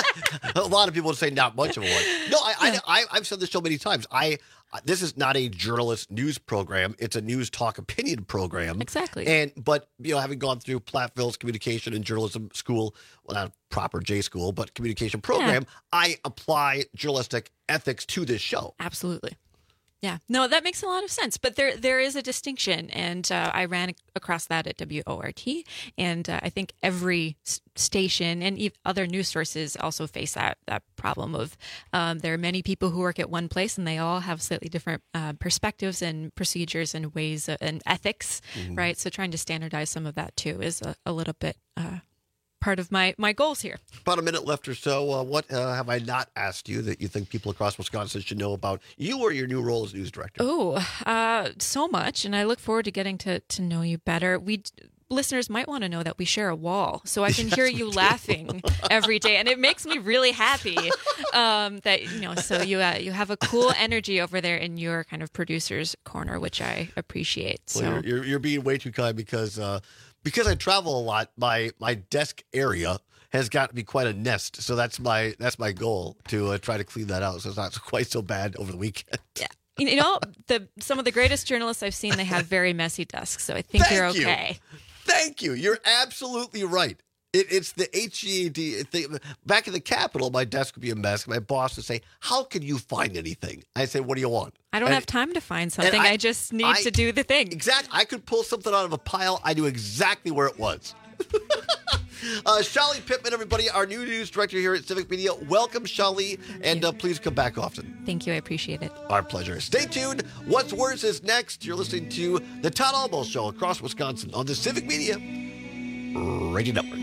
a lot of people would say not much of one. No, I, I, I, I've said this so many times. I This is not a journalist news program. It's a news talk opinion program. Exactly. And but you know, having gone through Platteville's communication and journalism school, well, not a proper J school, but communication program, yeah. I apply journalistic ethics to this show. Absolutely. Yeah, no, that makes a lot of sense. But there, there is a distinction, and uh, I ran across that at W O R T, and uh, I think every s- station and e- other news sources also face that that problem of um, there are many people who work at one place, and they all have slightly different uh, perspectives and procedures and ways of, and ethics, mm-hmm. right? So trying to standardize some of that too is a, a little bit. Uh, part of my, my goals here. About a minute left or so. Uh, what uh, have I not asked you that you think people across Wisconsin should know about you or your new role as news director? Oh, uh, so much. And I look forward to getting to, to know you better. We listeners might want to know that we share a wall, so I can yes, hear you laughing every day. And it makes me really happy um, that, you know, so you uh, you have a cool energy over there in your kind of producer's corner, which I appreciate. So well, you're, you're, you're being way too kind because... Uh, Because I travel a lot, my my desk area has got to be quite a nest. So that's my that's my goal to uh, try to clean that out so it's not quite so bad over the weekend. Yeah. You know, the some of the greatest journalists I've seen, they have very messy desks. So I think Thank you're okay. You. Thank you. You're absolutely right. It, it's the H G A D thing. Back in the Capitol, my desk would be a mess. My boss would say, "How can you find anything?" I say, "What do you want?" I don't and, have time to find something. I, I just need I, to do the thing. Exactly. I could pull something out of a pile. I knew exactly where it was. uh, Shali Pittman, everybody, our new news director here at Civic Media. Welcome, Shali, and uh, please come back often. Thank you. I appreciate it. Our pleasure. Stay tuned. What's Worse is next. You're listening to the Todd Almo Show across Wisconsin on the Civic Media Radio Network.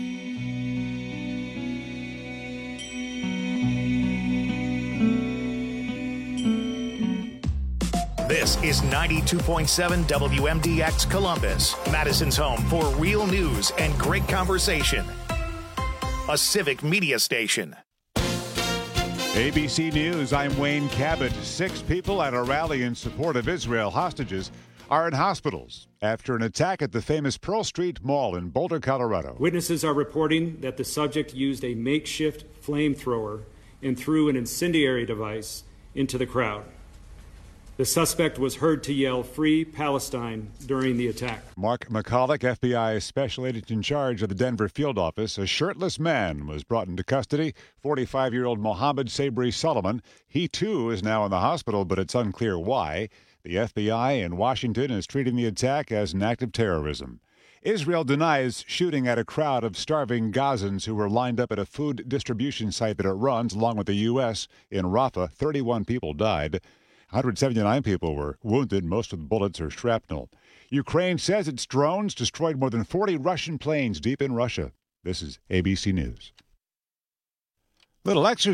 This is ninety-two point seven W M D X Columbus, Madison's home for real news and great conversation. A Civic Media station. A B C News, I'm Wayne Cabot. Six people at a rally in support of Israel hostages are in hospitals after an attack at the famous Pearl Street Mall in Boulder, Colorado. Witnesses are reporting that the subject used a makeshift flamethrower and threw an incendiary device into the crowd. The suspect was heard to yell, "Free Palestine," during the attack. Mark McCulloch, F B I special agent in charge of the Denver field office, a shirtless man was brought into custody. forty-five-year-old Mohammed Sabri Solomon. He, too, is now in the hospital, but it's unclear why. The F B I in Washington is treating the attack as an act of terrorism. Israel denies shooting at a crowd of starving Gazans who were lined up at a food distribution site that it runs, along with the U S in Rafah. thirty-one people died. one hundred seventy-nine people were wounded, most with bullets or shrapnel. Ukraine says its drones destroyed more than forty Russian planes deep in Russia. This is A B C News. Little exercise.